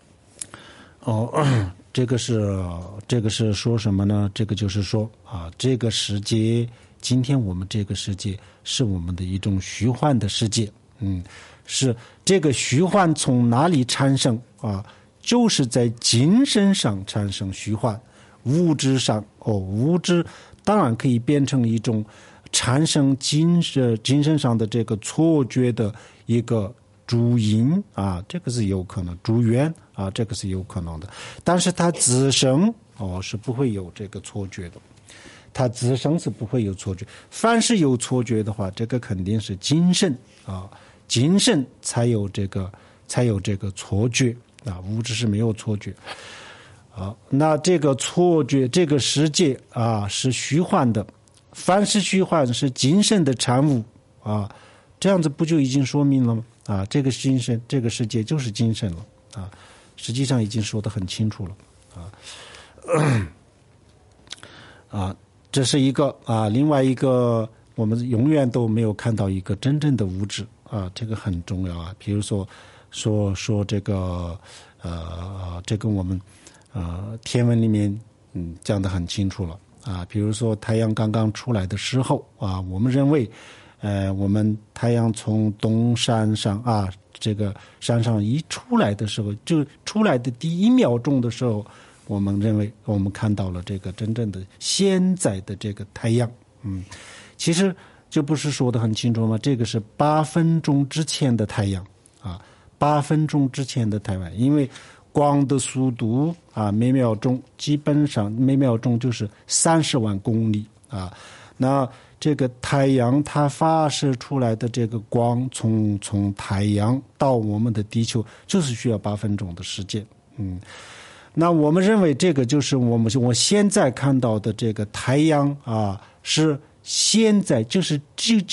这个是说什么呢？这个就是说这个世界，今天我们这个世界是我们的一种虚幻的世界是这个虚幻从哪里产生就是在精神上产生虚幻，物质上物质当然可以变成一种产生精神上的这个错觉的一个主因这个是有可能，主缘这个是有可能的，但是它自身是不会有这个错觉的，它自身是不会有错觉。凡是有错觉的话，这个肯定是精神精神才有这个才有这个错觉啊，物质是没有错觉。那这个错觉，这个世界啊是虚幻的，凡是虚幻是精神的产物啊，这样子不就已经说明了吗？啊，这个精神，这个世界就是精神了啊，实际上已经说得很清楚了啊。这是一个啊，另外一个我们永远都没有看到一个真正的物质啊，这个很重要啊。比如说这个这个我们天文里面讲得很清楚了啊。比如说太阳刚刚出来的时候啊，我们认为我们太阳从东山上啊，这个山上一出来的时候，就出来的第1秒钟的时候，我们认为我们看到了这个真正的现在的这个太阳。其实这不是说得很清楚吗？这个是8分钟之前的太阳啊，8分钟之前的太阳，因为光的速度啊，每秒钟基本上每秒钟就是30万公里啊。那这个太阳它发射出来的这个光从太阳到我们的地球就是需要8分钟的时间。那我们认为这个就是我现在看到的这个太阳啊，是现在就这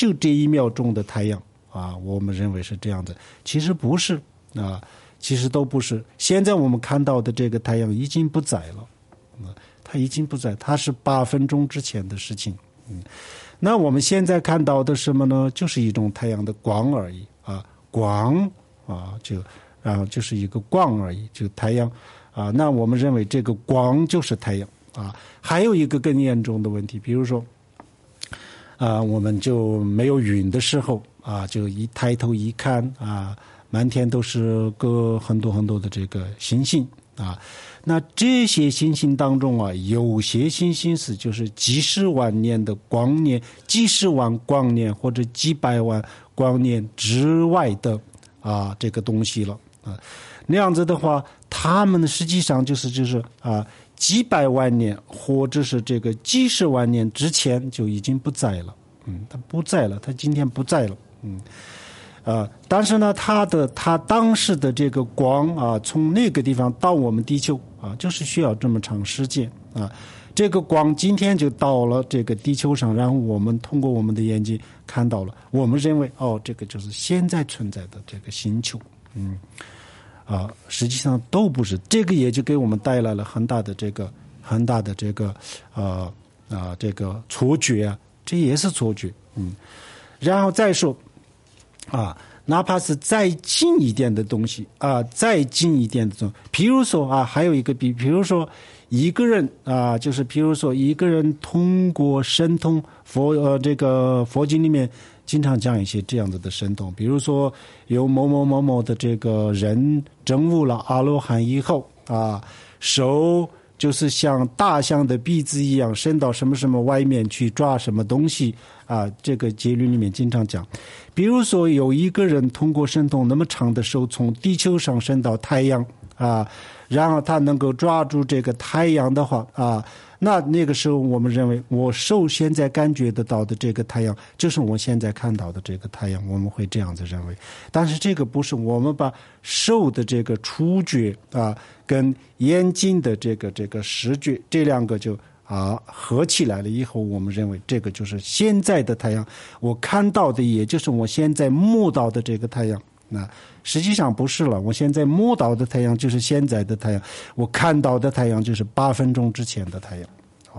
1秒钟的太阳啊，我们认为是这样的。其实不是啊，其实都不是。现在我们看到的这个太阳已经不在了，它已经不在，它是8分钟之前的事情。那我们现在看到的什么呢？就是一种太阳的光而已啊，光啊，就是一个光而已，就太阳啊。那我们认为这个光就是太阳啊。还有一个更严重的问题，比如说我们就没有云的时候啊，就一抬头一看啊，满天都是很多很多的这个星星啊。那这些星星当中啊，有些星星是就是几十万年的光年，几十万光年或者几百万光年之外的这个东西了啊。那样子的话，它们实际上就是几百万年或者是这个几十万年之前就已经不在了。它不在了，它今天不在了。但是呢，它当时的这个光啊，从那个地方到我们地球啊，就是需要这么长时间啊。这个光今天就到了这个地球上，然后我们通过我们的眼睛看到了，我们认为这个就是现在存在的这个星球。实际上都不是，这个也就给我们带来了很大的这个这个错觉啊，这也是错觉。然后再说哪怕是再近一点的东西再近一点的东西，比如说还有一个比如说一个人就是比如说一个人通过神通这个佛经里面经常讲一些这样子的神通，比如说有某某某某的这个人证悟了阿罗汉以后手就是像大象的鼻子一样伸到什么什么外面去抓什么东西这个戒律里面经常讲。比如说有一个人通过神通那么长的手从地球上伸到太阳然后他能够抓住这个太阳的话那个时候我们认为我手现在感觉得到的这个太阳就是我现在看到的这个太阳，我们会这样子认为。但是这个不是，我们把手的这个触觉跟眼睛的这个视觉这两个就合起来了以后，我们认为这个就是现在的太阳，我看到的也就是我现在摸到的这个太阳。那实际上不是了，我现在摸到的太阳就是现在的太阳，我看到的太阳就是8分钟之前的太阳。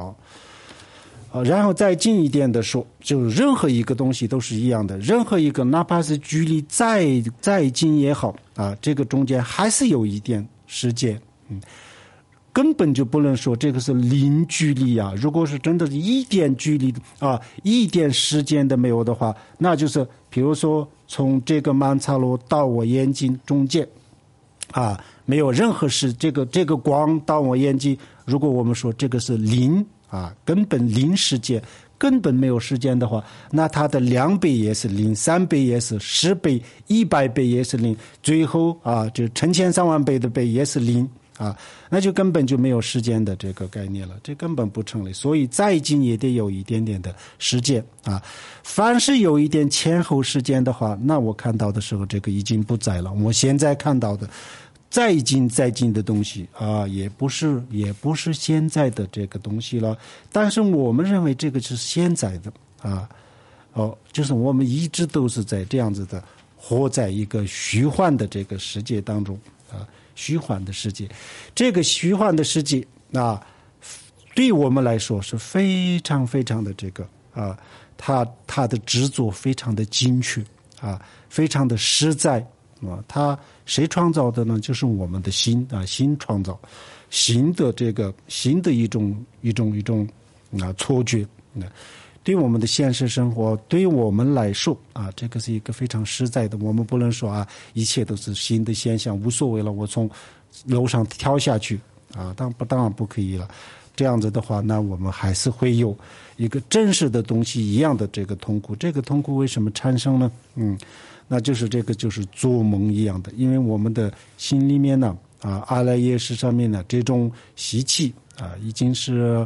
然后再近一点的说，就任何一个东西都是一样的，任何一个哪怕是距离再近也好这个中间还是有一点时间。根本就不能说这个是零距离如果是真的是一点距离一点时间都没有的话，那就是比如说从这个曼茶罗到我眼睛中间没有任何事，这个光到我眼睛，如果我们说这个是零根本零时间，根本没有时间的话，那它的2倍也是零，3倍也是，10倍、100倍也是零，最后就成千上万倍的倍也是零啊，那就根本就没有时间的这个概念了，这根本不成立。所以再近也得有一点点的时间啊。凡是有一点前后时间的话，那我看到的时候这个已经不在了。我现在看到的再近的东西啊，也不是现在的这个东西了。但是我们认为这个是现在的啊。就是我们一直都是在这样子的活在一个虚幻的这个世界当中啊，虚幻的世界，这个虚幻的世界啊，对我们来说是非常非常的这个啊，它的制作非常的精确啊，非常的实在啊。它谁创造的呢？就是我们的心啊，心创造新的这个新的一种啊错觉对我们的现实生活，对我们来说啊，这个是一个非常实在的。我们不能说啊，一切都是新的现象，无所谓了，我从楼上跳下去啊，当然不可以了。这样子的话，那我们还是会有一个真实的东西一样的这个痛苦。这个痛苦为什么产生呢？那就是这个就是做梦一样的，因为我们的心里面呢阿赖耶识上面呢这种习气啊，已经是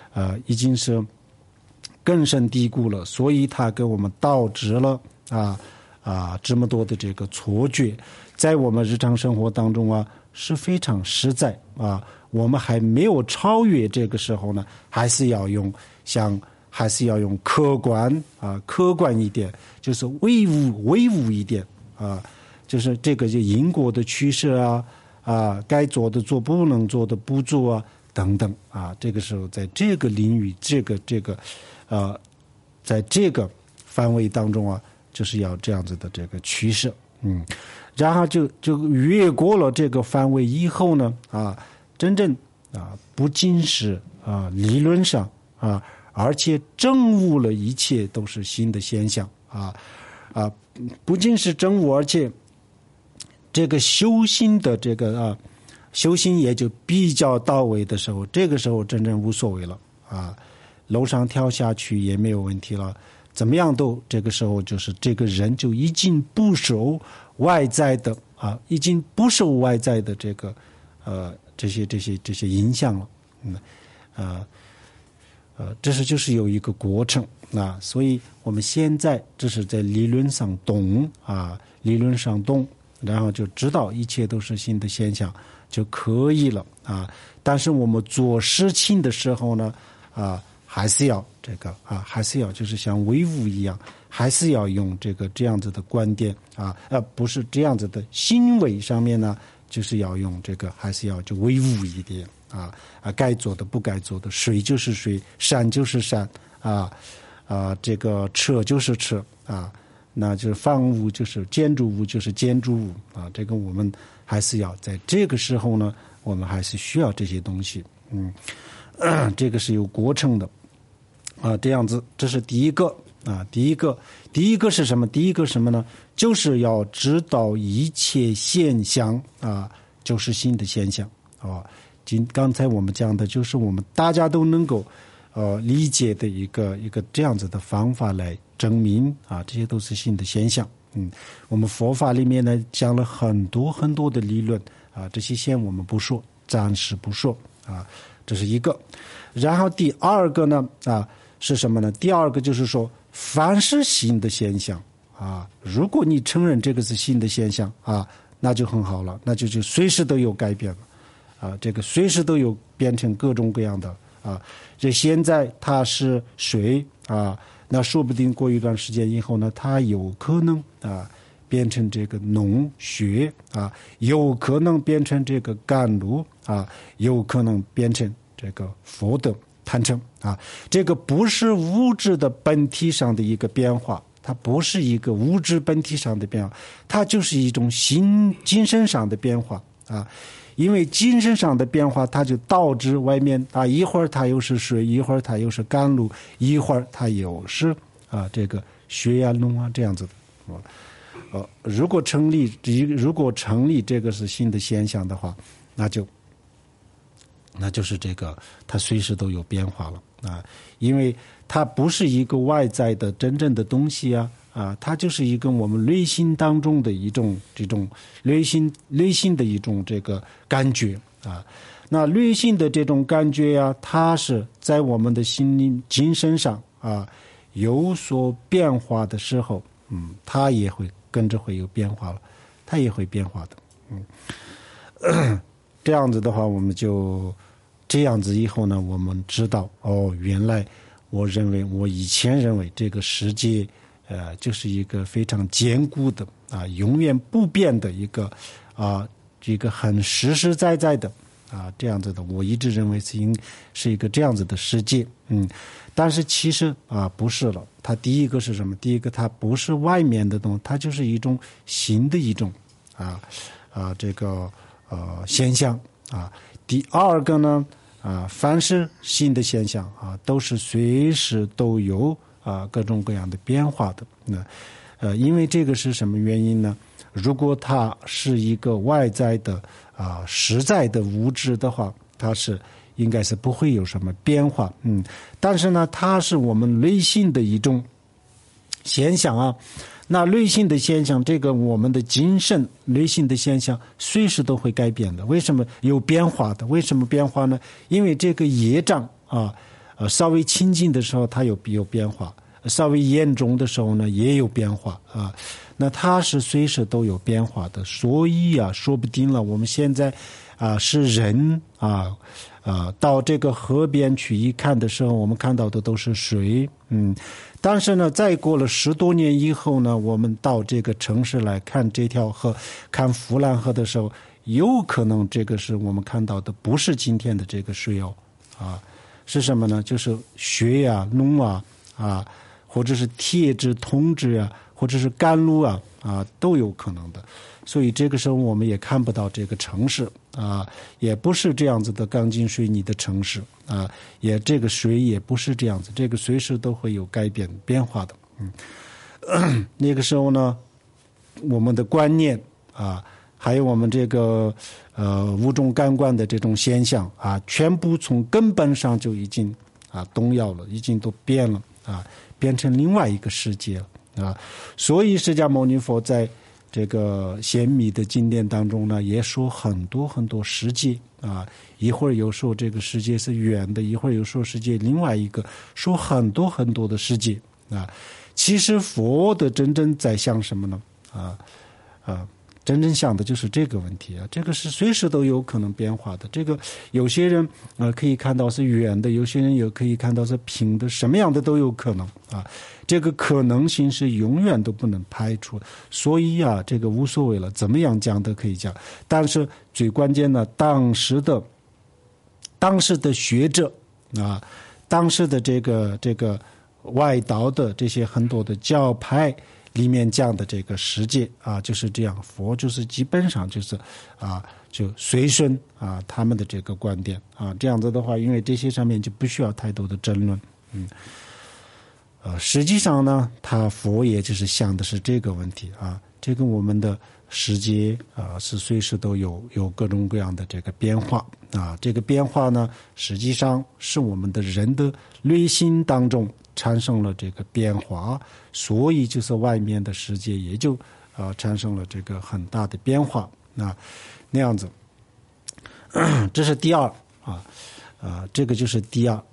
根深蒂固了，所以它给我们导致了这么多的这个错觉，在我们日常生活当中啊是非常实在啊。我们还没有超越这个时候呢，还是要用客观一点，就是唯物一点啊，就是这个就因果的趋势啊，该做的做，不能做的不做啊等等啊。这个时候在这个领域，在这个范围当中啊，就是要这样子的这个趋势，然后就越过了这个范围以后呢，真正不仅是理论上而且证悟了一切都是新的现象不仅是证悟，而且这个修心的这个修心也就比较到位的时候，这个时候真正无所谓了楼上跳下去也没有问题了，怎么样都这个时候就是这个人就已经不受外在的这个这些影响了，就是有一个过程所以我们现在这是在理论上懂，然后就知道一切都是新的现象就可以了但是我们做事情的时候呢还是要就是像唯物一样，还是要用这样子的观点不是这样子的行为上面呢，就是要用还是要就唯物一点该做的不该做的，水就是水，山就是山这个车就是车那就是房屋就是建筑物就是建筑物这个我们还是要在这个时候呢，我们还是需要这些东西这个是有过程的这样子，这是第一个第一个是什么？第一个什么呢？就是要知道一切现象就是新的现象刚才我们讲的就是我们大家都能够理解的一个这样子的方法来证明这些都是新的现象我们佛法里面呢讲了很多很多的理论这些先我们不说，暂时不说这是一个。然后第二个呢是什么呢？第二个就是说，凡是新的现象如果你承认这个是新的现象那就很好了，那就随时都有改变了这个随时都有变成各种各样的这现在它是水那说不定过一段时间以后呢，它有可能变成这个脓血有可能变成这个甘露有可能变成这个佛的坦诚这个不是物质的本体上的一个变化，它不是一个物质本体上的变化，它就是一种精神上的变化因为精神上的变化，它就导致外面一会儿它又是水，一会儿它又是甘露，一会儿它又是这个血呀脓这样子的如果成立这个是新的现象的话，那就是这个它随时都有变化了因为它不是一个外在的真正的东西它就是一个我们内心当中的一种这种内心的一种这个感觉啊。那内心的这种感觉呀，它是在我们的心灵精神上啊有所变化的时候，它也会跟着会有变化了，它也会变化的。这样子的话，我们就这样子以后呢，我们知道原来我以前认为这个世界就是一个非常坚固的永远不变的一个这个很实实在在的这样子的，我一直认为是一个这样子的世界，但是其实不是了。它第一个是什么？第一个它不是外面的东西，它就是一种新的一种这个现象第二个呢凡是新的现象都是随时都有各种各样的变化的。因为这个是什么原因呢？如果它是一个外在的实在的物质的话，它是应该是不会有什么变化。但是呢，它是我们内心的一种现象那内心的现象，这个我们的精神内心的现象随时都会改变的。为什么有变化的？为什么变化呢？因为这个业障稍微亲近的时候它有变化，稍微严重的时候呢也有变化那它是随时都有变化的。所以说不定了，我们现在是人到这个河边去一看的时候，我们看到的都是水，但是呢，再过了10多年以后呢，我们到这个城市来看这条河，看呼兰河的时候，有可能这个是我们看到的不是今天的这个水是什么呢？就是血脓或者是铁质、铜质或者是甘露都有可能的。所以这个时候我们也看不到这个城市也不是这样子的钢筋水泥的城市也这个水也不是这样子，这个随时都会有改变变化的。那个时候呢，我们的观念还有我们这个五种感官的这种现象全部从根本上就已经动摇了，已经都变了变成另外一个世界了所以释迦牟尼佛在这个显密的经典当中呢，也说很多很多世界一会儿有说这个世界是圆的，一会儿有说世界另外一个，说很多很多的世界其实佛的真正在想什么呢？真正想的就是这个问题这个是随时都有可能变化的。这个有些人可以看到是圆的，有些人也可以看到是平的，什么样的都有可能这个可能性是永远都不能排除。所以这个无所谓了，怎么样讲都可以讲。但是最关键的，当时的学者当时的这个外道的这些很多的教派里面讲的这个世界就是这样，佛就是基本上就是就随顺他们的这个观点这样子的话，因为这些上面就不需要太多的争论。实际上呢，佛也就是想的是这个问题这个我们的世界是随时都有各种各样的这个变化这个变化呢，实际上是我们的人的内心当中产生了这个变化，所以就是外面的世界也就产生了这个很大的变化那样子。这是第二这个就是第二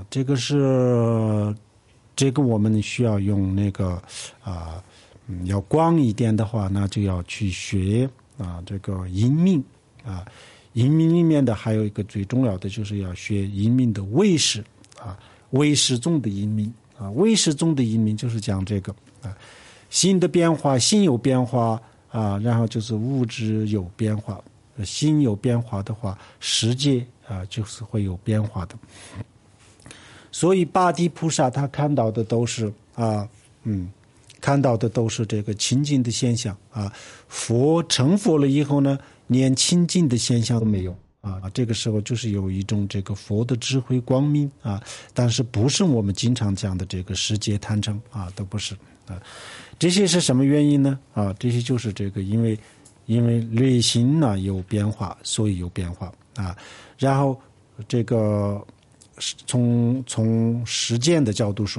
这个我们需要用那个要广一点的话，那就要去学这个阴明阴明里面的还有一个最重要的就是要学阴明的唯识唯识中的阴明唯识中的阴明就是讲这个心的变化，心有变化然后就是物质有变化，心有变化的话，世界就是会有变化的。所以八地菩萨他看到的都是看到的都是这个清净的现象佛成佛了以后呢，连清净的现象都没有这个时候就是有一种这个佛的智慧光明但是不是我们经常讲的这个世界坛城都不是这些是什么原因呢这些就是这个因为内心呢有变化，所以有变化然后这个从实践的角度说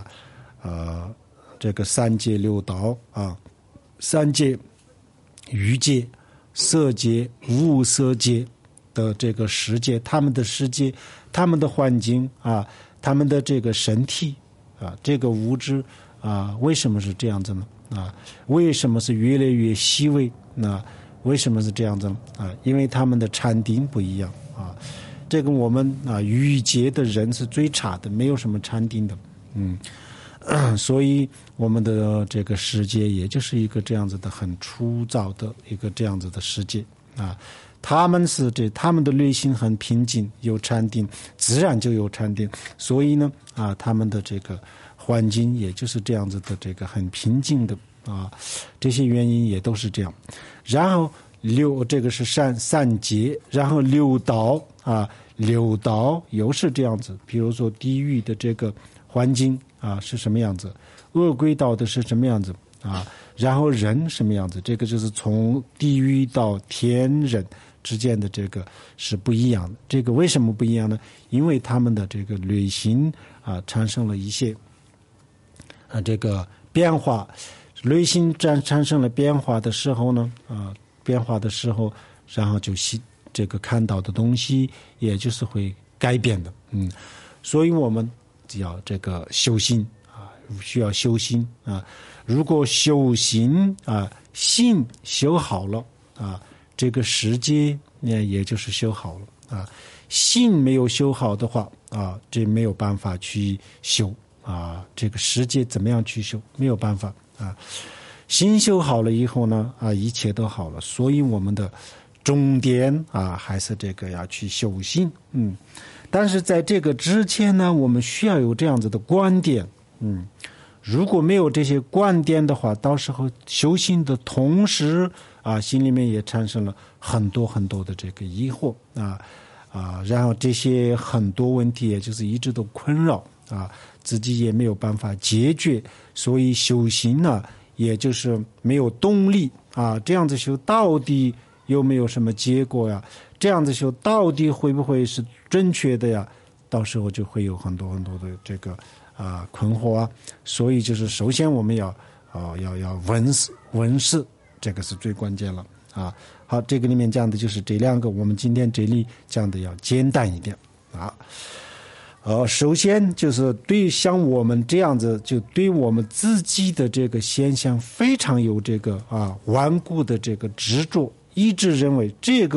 这个三界六道三界欲界、色界、无色界的这个世界，他们的世界，他们的环境啊，他们的这个身体啊，这个物质啊，为什么是这样子呢？啊，为什么是越来越细微？那为什么是这样子呢？啊，因为他们的禅定不一样啊。这个我们啊，欲界的人是最差的，没有什么禅定的，所以我们的这个世界也就是一个这样子的很粗糙的一个这样子的世界啊。他们的内心很平静，有禅定，自然就有禅定，所以呢啊，他们的这个环境也就是这样子的这个很平静的啊，这些原因也都是这样。然后这个是三界，然后六道啊，六道又是这样子，比如说地狱的这个环境啊是什么样子，恶鬼道的是什么样子啊，然后人什么样子，这个就是从地狱到天人之间的这个是不一样的。这个为什么不一样呢？因为他们的这个内心啊产生了一些这个变化，内心产生了变化的时候呢变化的时候，然后就这个看到的东西也就是会改变的。所以我们要这个修心啊，需要修心啊。如果修心啊，心修好了啊，这个世界也就是修好了啊。心没有修好的话啊，这没有办法去修啊。这个世界怎么样去修？没有办法啊。心修好了以后呢啊，一切都好了。所以我们的重点啊，还是这个要去修心。但是在这个之前呢，我们需要有这样子的观点。如果没有这些观点的话，到时候修心的同时啊，心里面也产生了很多很多的这个疑惑然后这些很多问题也就是一直都困扰啊，自己也没有办法解决，所以修心呢也就是没有动力啊。这样子修到底有没有什么结果呀？这样子修到底会不会是正确的呀？到时候就会有很多很多的这个困惑啊。所以就是首先我们要闻思，这个是最关键了啊。好，这个里面讲的就是这两个，我们今天这里讲的要简单一点啊。首先就是像我们这样子，就对我们自己的这个现象非常有这个顽固的这个执着，一直认为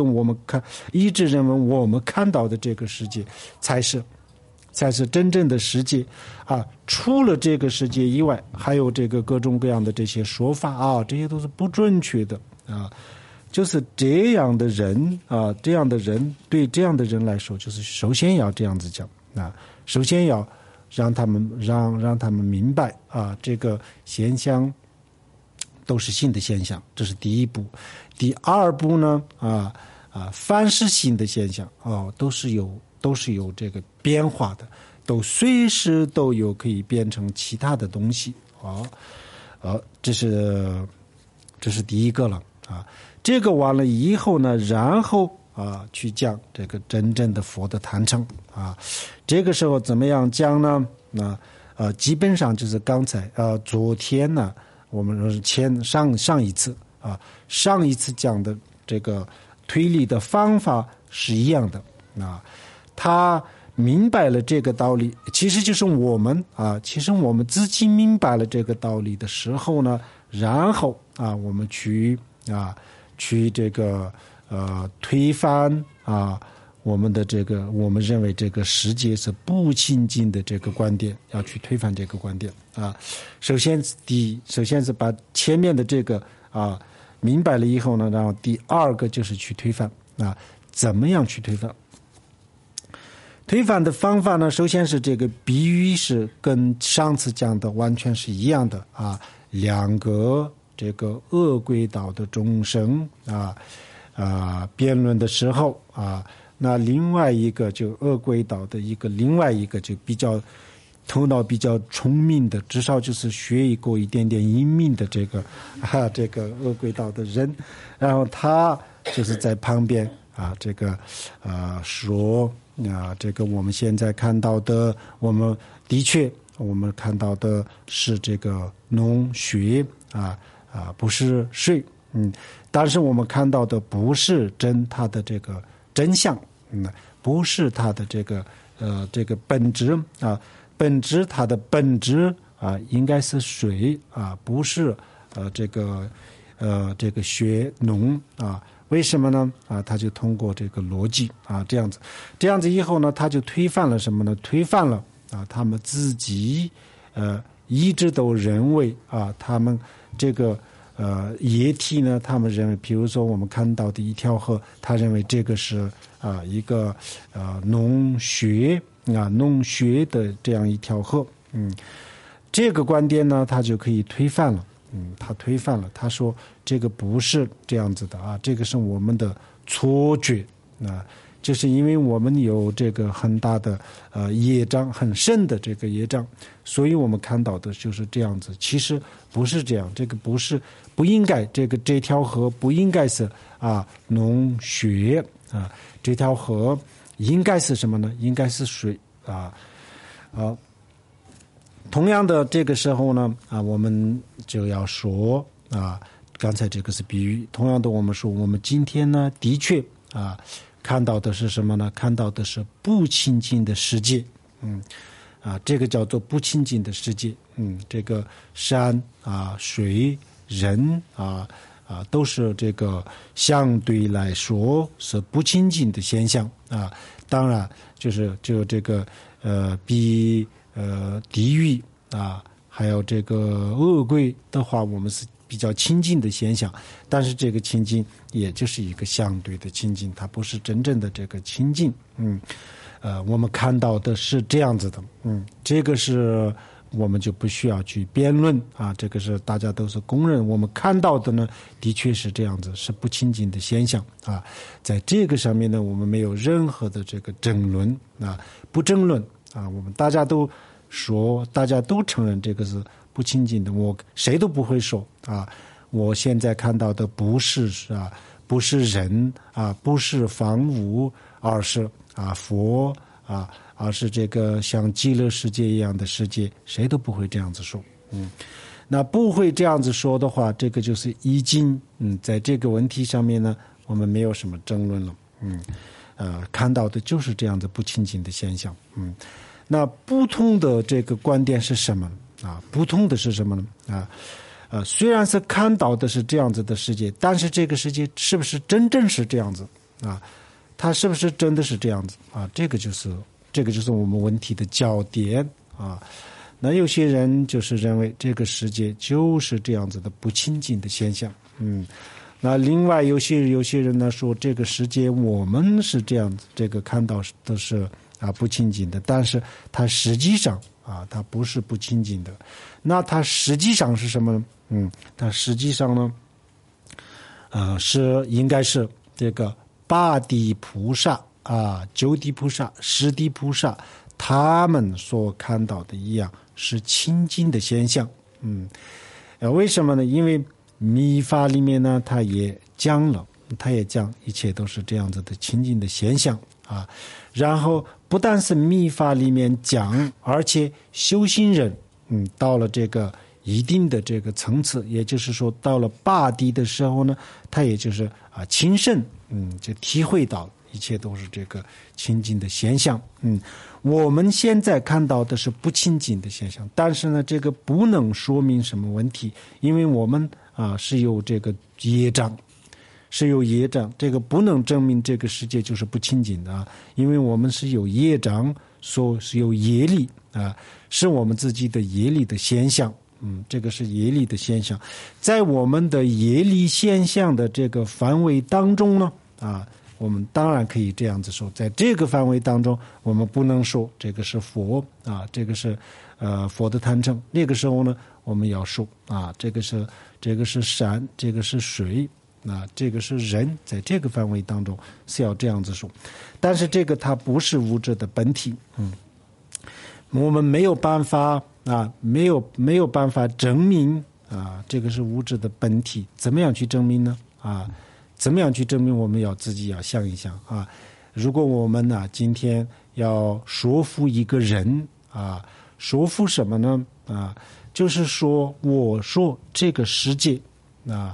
我们看到的这个世界才是真正的世界啊。除了这个世界以外，还有这个各种各样的这些说法啊，这些都是不准确的啊。就是这样的人啊，对这样的人来说，就是首先要这样子讲啊，首先要让他们明白啊，这个现象都是新的现象，这是第一步。第二步呢凡是新的现象都是有这个变化的，都随时都有可以变成其他的东西这是第一个了啊。这个完了以后呢，然后去讲这个真正的佛的坛城啊。这个时候怎么样讲呢？基本上就是刚才昨天呢，我们上一次讲的这个推理的方法是一样的他明白了这个道理，其实就是我们自己明白了这个道理的时候呢，然后我们去这个推翻我们的这个我们认为这个世界是不清净的这个观点，要去推翻这个观点首先是把前面的这个明白了以后呢，然后第二个就是去推翻怎么样去推翻？推翻的方法呢，首先是这个比喻是跟上次讲的完全是一样的两个这个恶鬼道的众生辩论的时候那另外一个就恶鬼道的另外一个就比较头脑比较聪明的，至少就是学过一点点英明的这个恶鬼道的人，然后他就是在旁边这个说这个我们现在看到的，我们看到的是这个脓血不是水但是我们看到的不是真它的这个真相，不是它的这个本质啊，本质它的本质啊应该是水啊，不是这个学农啊。为什么呢？啊，他就通过这个逻辑啊，这样子以后呢，他就推翻了什么呢？推翻了啊，他们自己一直都认为啊，他们这个液体呢，他们认为，比如说我们看到的一条河，他认为这个是一个农学的这样一条河，这个观点呢，他就可以推翻了。他推翻了，他说这个不是这样子的啊，这个是我们的错觉啊，就是因为我们有这个很大的业障，很深的这个业障，所以我们看到的就是这样子。其实不是这样，这个不应该，这条河不应该是农学啊，这条河应该是什么呢？应该是水啊。同样的，这个时候呢，我们就要说刚才这个是比喻。同样的，我们说我们今天呢，的确看到的是什么呢？看到的是不清净的世界，这个叫做不清净的世界。这个山水人都是这个相对来说是不清净的现象当然，就这个比地狱还有这个恶鬼的话，我们是比较亲近的现象，但是这个亲近也就是一个相对的亲近，它不是真正的这个亲近。我们看到的是这样子的，这个是我们就不需要去辩论这个是大家都是公认，我们看到的呢，的确是这样子，是不亲近的现象在这个上面呢，我们没有任何的这个争论不争论我们大家都承认这个是不亲近的，谁都不会说我现在看到的不是人不是房屋，而是佛而是这个像极乐世界一样的世界，谁都不会这样子说。那不会这样子说的话，这个就是已经在这个问题上面呢，我们没有什么争论了。看到的就是这样子不清净的现象。那不同的这个观点是什么不同的是什么呢？虽然是看到的是这样子的世界，但是这个世界是不是真正是这样子它是不是真的是这样子这个就是我们问题的焦点那有些人就是认为这个世界就是这样子的不清净的现象。那另外有些人呢说这个世界我们是这样子，这个看到都是不清净的，但是它实际上它不是不清净的。那它实际上是什么呢？它实际上呢是应该是这个八地菩萨九地菩萨十地菩萨他们所看到的一样是清净的现象。为什么呢？因为密法里面呢，它也讲一切都是这样子的清净的现象然后不但是密法里面讲，而且修行人到了这个一定的这个层次，也就是说到了八地的时候呢，他也就是亲身就体会到一切都是这个清净的现象。我们现在看到的是不清净的现象，但是呢，这个不能说明什么问题，因为我们是有这个业障，这个不能证明这个世界就是不清净的因为我们是有业障，是有业力是我们自己的业力的现象。这个是业力的现象，在我们的业力现象的这个范围当中呢我们当然可以这样子说，在这个范围当中，我们不能说这个是佛这个是佛的坛城。那个时候呢，我们要说这个是山，这个是水这个是人，在这个范围当中是要这样子说。但是这个它不是物质的本体。我们没有办法没有办法证明这个是物质的本体。怎么样去证明呢？怎么样去证明？我们要自己要想一想如果我们今天要说服一个人说服什么呢？就是说，我说这个世界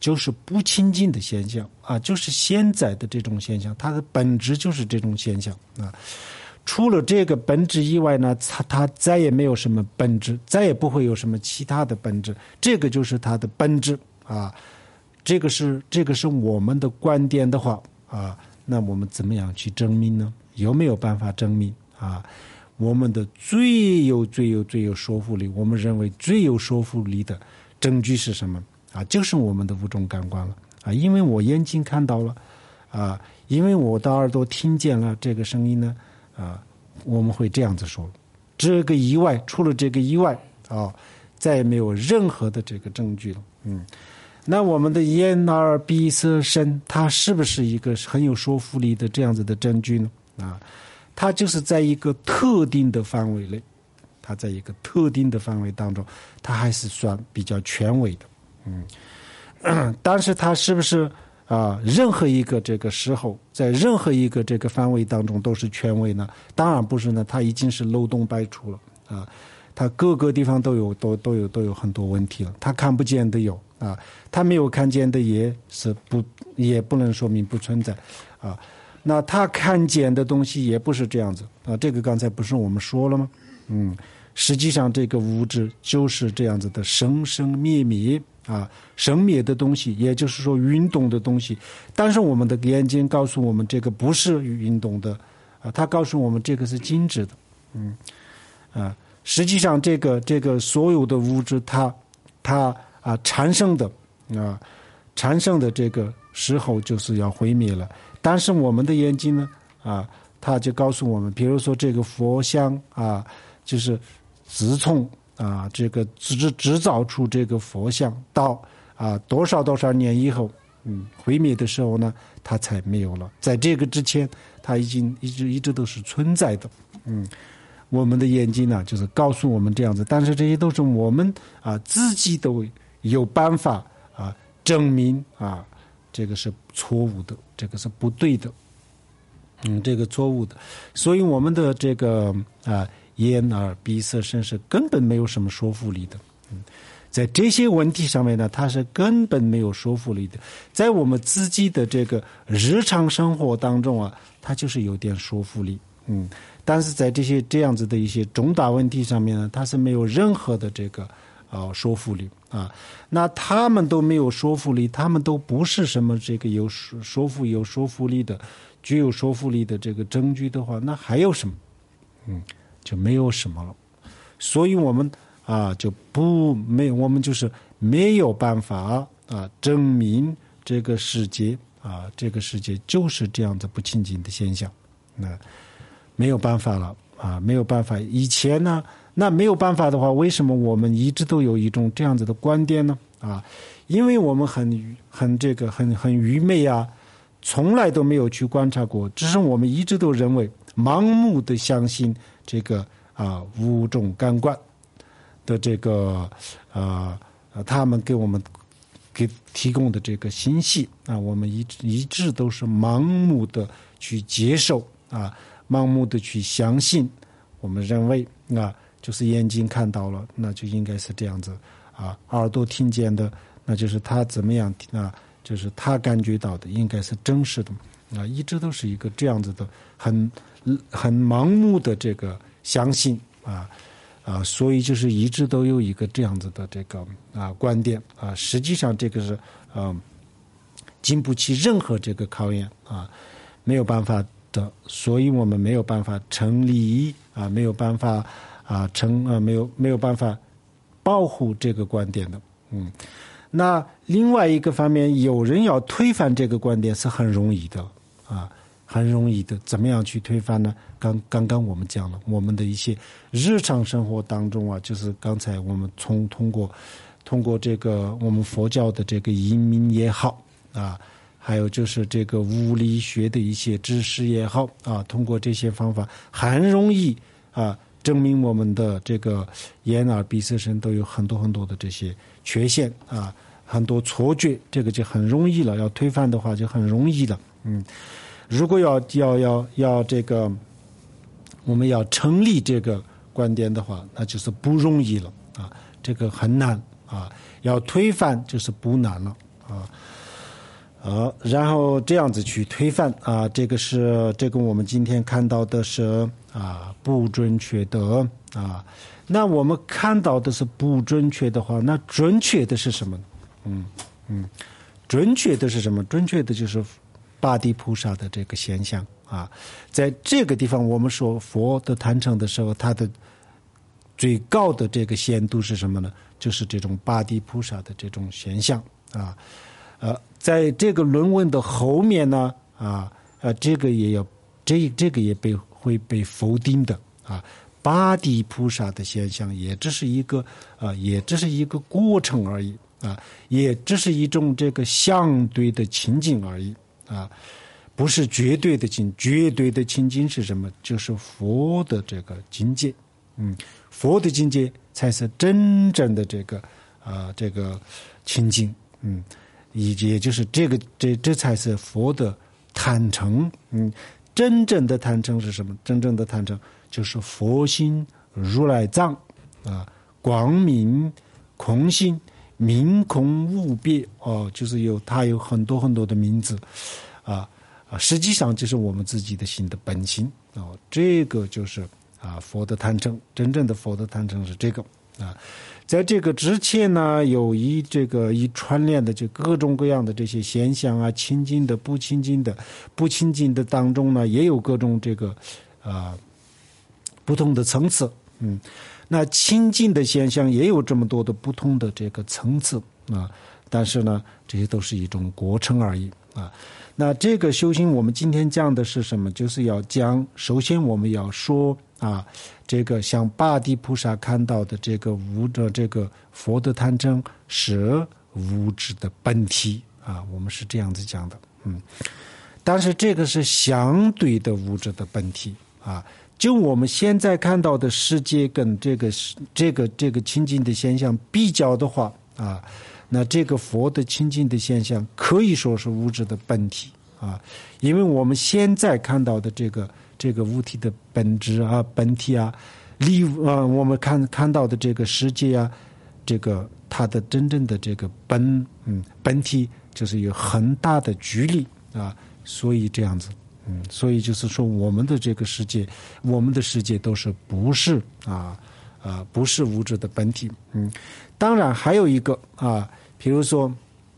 就是不清净的现象啊，就是现在的这种现象，它的本质就是这种现象啊。除了这个本质以外呢，它再也没有什么本质，再也不会有什么其他的本质，这个就是它的本质啊。这个是我们的观点的话啊，那我们怎么样去证明呢？有没有办法证明啊？我们的最有说服力，我们认为最有说服力的证据是什么啊？就是我们的五种感官了啊，因为我眼睛看到了啊，因为我的耳朵听见了这个声音呢啊，我们会这样子说，这个以外，除了这个以外啊，再也没有任何的这个证据了。那我们的眼耳鼻舌身，它是不是一个很有说服力的这样子的证据呢？啊，它就是在一个特定的范围内，它在一个特定的范围当中，它还是算比较权威的。但是它是不是任何一个这个时候，在任何一个这个范围当中都是权威呢？当然不是呢，它已经是漏洞百出了啊，它各个地方都有很多问题了，它看不见的有啊，它没有看见的也不能说明不存在啊。那他看见的东西也不是这样子啊，这个刚才不是我们说了吗？实际上这个物质就是这样子的生生灭灭啊，生灭的东西，也就是说运动的东西。但是我们的眼睛告诉我们这个不是运动的啊，它告诉我们这个是静止的。实际上这个所有的物质它产生的这个时候就是要毁灭了。但是我们的眼睛呢它就告诉我们，比如说这个佛像就是自从这个制造出这个佛像到多少年以后毁灭的时候呢，它才没有了。在这个之前，它已经一直都是存在的。我们的眼睛呢，就是告诉我们这样子，但是这些都是我们自己都有办法证明这个是错误的，这个是不对的，这个错误的。所以我们的这个眼耳鼻舌身是根本没有什么说服力的。在这些问题上面呢，它是根本没有说服力的。在我们自己的这个日常生活当中它就是有点说服力。但是在这样子的一些重大问题上面呢，它是没有任何的这个说服力那他们都没有说服力，他们都不是什么这个有说服力的、具有说服力的这个证据的话，那还有什么？就没有什么了。所以我们我们就是没有办法证明这个世界就是这样子不清净的现象。没有办法了没有办法。以前呢，那没有办法的话，为什么我们一直都有一种这样子的观点呢？因为我们很愚昧从来都没有去观察过，只是我们一直都认为盲目的相信这个五种感官的这个他们给我们提供的这个信息我们一直都是盲目的去接受盲目的去相信。我们认为就是眼睛看到了，那就应该是这样子耳朵听见的，那就是他怎么样就是他感觉到的应该是真实的一直都是一个这样子的很盲目的这个相信所以就是一直都有一个这样子的这个观点实际上这个是经不起任何这个考验没有办法的，所以我们没有办法成立没有办法没有办法保护这个观点的。那另外一个方面，有人要推翻这个观点是很容易的很容易的。怎么样去推翻呢？刚刚我们讲了，我们的一些日常生活当中就是刚才我们通过这个我们佛教的这个移民也好还有就是这个物理学的一些知识也好通过这些方法很容易证明我们的这个眼耳鼻舌身都有很多很多的这些缺陷很多错觉，这个就很容易了。要推翻的话就很容易了。如果要这个我们要成立这个观点的话，那就是不容易了这个很难要推翻就是不难了然后这样子去推翻啊，这个我们今天看到的是不准确的啊。那我们看到的是不准确的话，那准确的是什么呢？准确的是什么？准确的就是八地菩萨的这个现象啊。在这个地方，我们说佛的坛城的时候，它的最高的这个限度是什么呢？就是这种八地菩萨的这种现象啊。在这个论文的后面呢，这个也会被否定的啊。八地菩萨的现象也只是一个过程而已啊，也只是一种这个相对的情境而已啊，不是绝对的情。绝对的情境是什么？就是佛的这个境界，佛的境界才是真正的这个情境，也就是这才是佛的坛城。真正的坛城是什么？真正的坛城就是佛心如来藏光明空性明空无别就是它有很多很多的名字实际上就是我们自己的心的本性这个就是佛的坛城。真正的佛的坛城是这个在这个之前呢，有一串联的就各种各样的这些现象亲近的不亲近的，不亲近的当中呢，也有各种不同的层次。那亲近的现象也有这么多的不同的这个层次但是呢，这些都是一种过程而已那这个修行我们今天讲的是什么？就是要讲，首先我们要说这个像八地菩萨看到的这个佛的坛城是物质的本体我们是这样子讲的但是这个是相对的物质的本体就我们现在看到的世界跟这个清净的现象比较的话那这个佛的清净的现象可以说是物质的本体因为我们现在看到的这个物体的本质本体我们看到的这个世界这个它的真正的这个本体就是有很大的距离所以这样子所以就是说我们的这个世界，我们的世界都是不是不是物质的本体当然还有一个比如说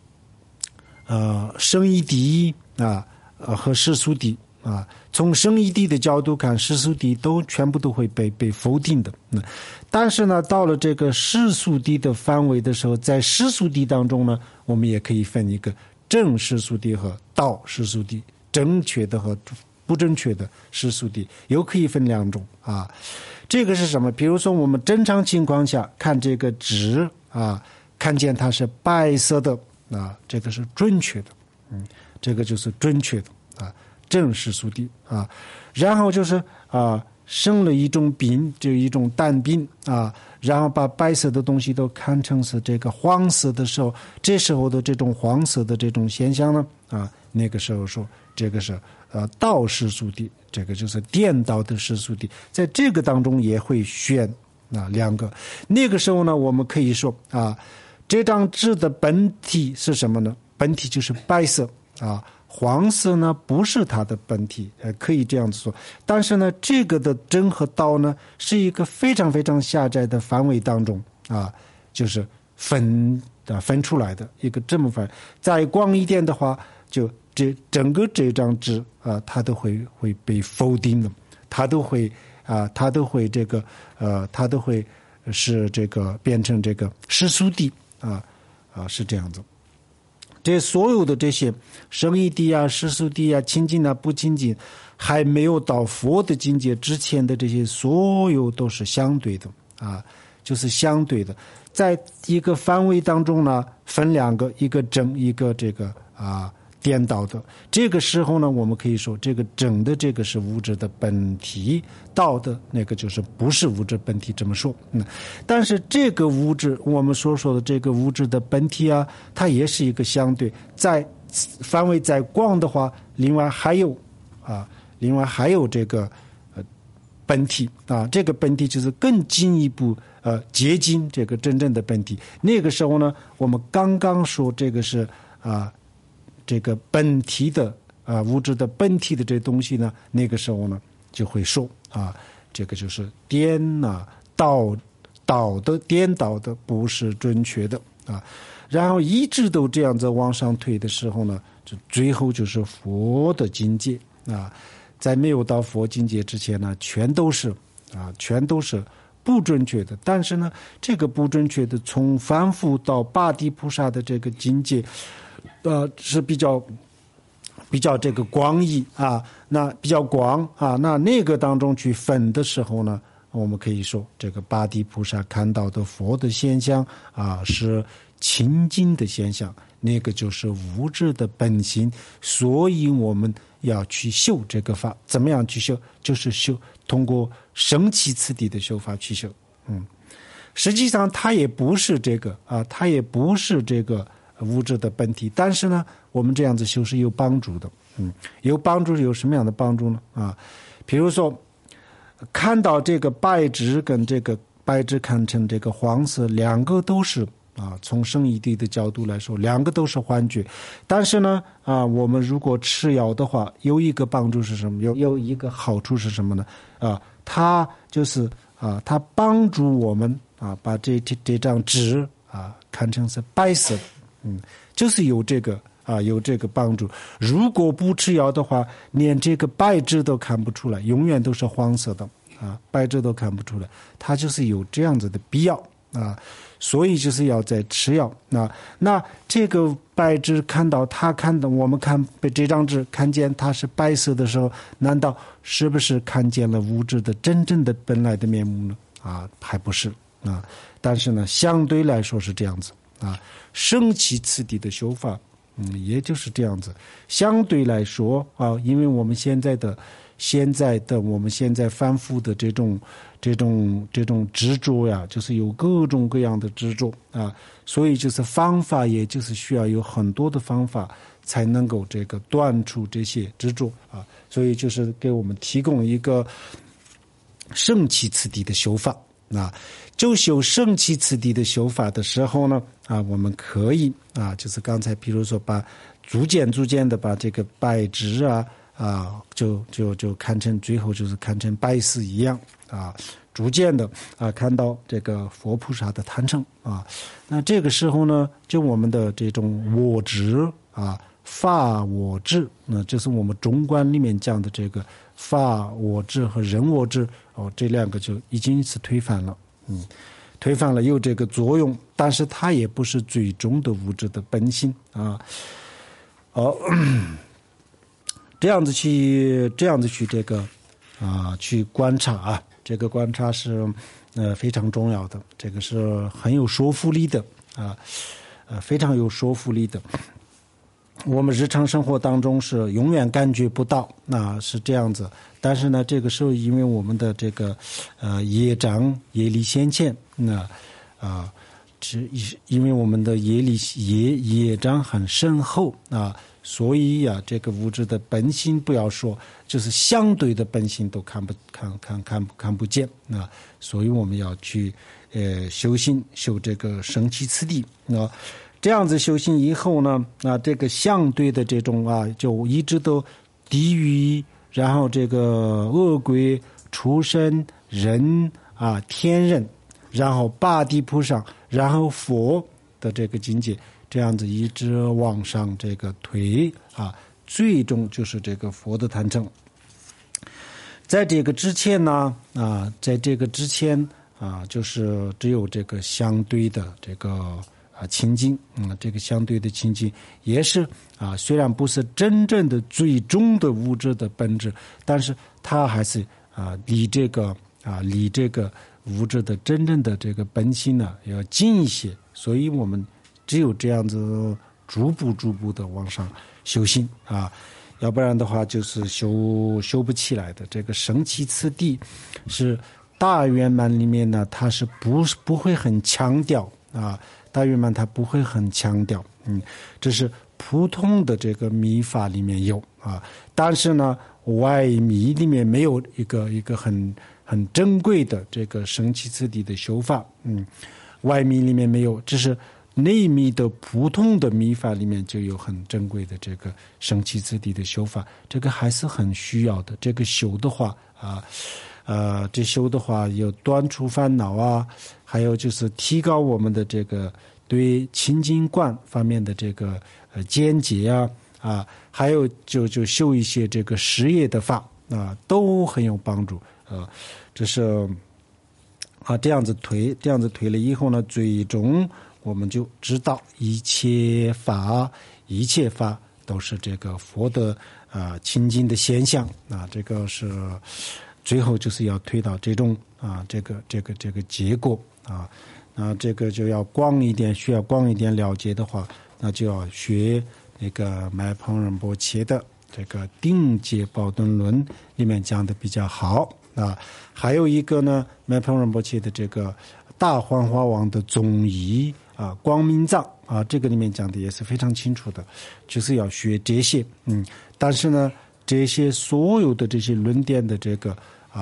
圣义谛和世俗谛从圣义谛的角度看，世俗谛都全部都会被否定的但是呢，到了这个世俗谛的范围的时候，在世俗谛当中呢，我们也可以分一个正世俗谛和道世俗谛，正确的和不正确的世俗谛又可以分两种这个是什么？比如说我们正常情况下看这个纸看见它是白色的这个是准确的这个就是准确的正世俗谛然后就是生了一种病，就一种淡病然后把白色的东西都看成是这个黄色的时候，这时候的这种黄色的这种现象呢那个时候说这个是道世俗谛，这个就是颠倒的世俗谛，在这个当中也会选两个。那个时候呢，我们可以说这张纸的本体是什么呢？本体就是白色黄色呢不是它的本体可以这样子说。但是呢，这个的真和道呢是一个非常非常狭窄的范围当中就是分出来的一个这么分。再广一点的话，就整个这张纸它都会被否定的，它都会是这个变成这个世俗谛是这样子。这所有的这些圣义谛世俗谛清净不清净，还没有到佛的境界之前的这些所有都是相对的就是相对的，在一个范围当中呢分两个，一个正，一个这个颠倒的。这个时候呢，我们可以说这个正的这个是物质的本体，道的那个就是不是物质本体，这么说但是这个物质，我们所说的这个物质的本体它也是一个相对，在范围再广的话，另外还有这个本体这个本体就是更进一步接近这个真正的本体。那个时候呢，我们刚刚说这个是这个本体的物质的本体的这东西呢，那个时候呢就会说这个就是颠倒的不是准确的然后一直都这样子往上推的时候呢，就最后就是佛的境界在没有到佛境界之前呢，全都是不准确的。但是呢，这个不准确的从凡夫到八地菩萨的这个境界是比较这个广义那比较广那个当中去分的时候呢，我们可以说这个八地菩萨看到的佛的现象是清净的现象，那个就是无智的本性，所以我们要去修这个法。怎么样去修？就是通过升起次第的修法去修。实际上它也不是这个无智的本体，但是呢，我们这样子修是有帮助的。有帮助有什么样的帮助呢？比如说看到这个白纸跟这个白纸看成这个黄色，两个都是从圣义谛的角度来说，两个都是幻觉。但是呢我们如果吃药的话，有一个帮助是什么？有一个好处是什么呢？它就是它帮助我们把这张纸看成是白色的。就是有这个帮助。如果不吃药的话，连这个白纸都看不出来，永远都是黄色的白纸都看不出来。它就是有这样子的必要所以就是要在吃药。那这个白纸我们看这张纸看见它是白色的时候，难道是不是看见了无知的真正的本来的面目呢？还不是但是呢，相对来说是这样子升起次第的修法也就是这样子。相对来说因为我们现在反复的这种执着呀，就是有各种各样的执着所以就是方法，也就是需要有很多的方法才能够这个断除这些执着所以就是给我们提供一个升起次第的修法就修升起次第的修法的时候呢我们可以就是刚才比如说把逐渐的把这个白纸就看成最后就是看成白丝一样逐渐的看到这个佛菩萨的坛城那这个时候呢，就我们的这种我执法我执，那这是我们中观里面讲的这个法我执和人我执这两个就已经是推翻了推翻了有这个作用，但是它也不是最终的物质的本性这样子去这个去观察这个观察是非常重要的，这个是很有说服力的非常有说服力的。我们日常生活当中是永远感觉不到是这样子，但是呢，这个时候因为我们的这个业障业力现前因为我们的业障很深厚所以这个物质的本性不要说，就是相对的本性都看不见所以我们要去修行，修这个升起次第这样子修行以后呢这个相对的这种就一直都地狱，然后这个恶鬼、畜生、人天人，然后八地菩萨，然后佛的这个境界，这样子一直往上这个推最终就是这个佛的坛城。在这个之前呢就是只有这个相对的这个清净这个相对的清净也是虽然不是真正的最终的物质的本质，但是它还是离这个物质的真正的这个本性呢要近一些，所以我们只有这样子逐步的往上修行要不然的话就是修不起来的。这个升起次第是大圆满里面呢，它是不会很强调大圆满它不会很强调这是普通的这个密法里面有但是呢外密里面没有一个很珍贵的这个升起次第的修法外密里面没有，这是内密的普通的密法里面就有很珍贵的这个升起次第的修法，这个还是很需要的。这个修的话这修的话有断除烦恼啊，还有就是提高我们的这个对清净观方面的这个见解还有就修一些这个事业的法都很有帮助这是这样子推了以后呢，最终我们就知道一切法都是这个佛的清净的现象这个是最后就是要推到这种这个结果那这个就要需要广一点了解的话，那就要学那个麦彭仁波切的这个定解宝顿论里面讲的比较好还有一个呢，麦彭仁波切的这个大幻化王的宗义光明藏这个里面讲的也是非常清楚的，就是要学这些但是呢，这些所有的这些论点的这个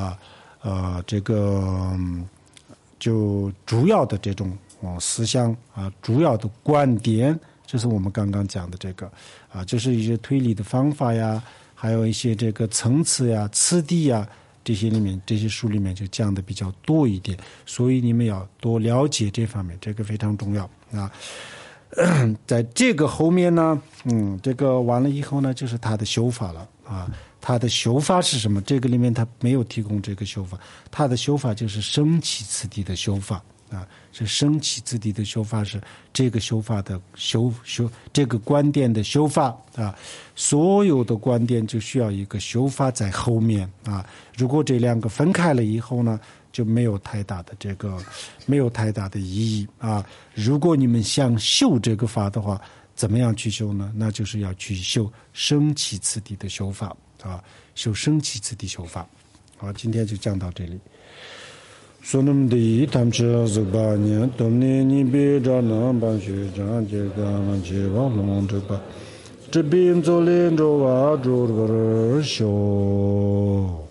就主要的这种思想主要的观点，就是我们刚刚讲的这个就是一些推理的方法呀，还有一些这个层次呀、次第呀，这些书里面就讲的比较多一点，所以你们要多了解这方面，这个非常重要在这个后面呢，这个完了以后呢，就是他的修法了他的修法是什么？这个里面他没有提供这个修法，他的修法就是升起次第的修法是升起次第的修法，是这个修法的修这个观点的修法所有的观点就需要一个修法在后面如果这两个分开了以后呢，就没有太大的意义如果你们想修这个法的话，怎么样去修呢？那就是要去修升起次第的修法修升起次第修法。好，今天就讲到这里。说那么的他们吃18年冬年你别着南半学长这个们去往龙这吧这边做连着啊做这个修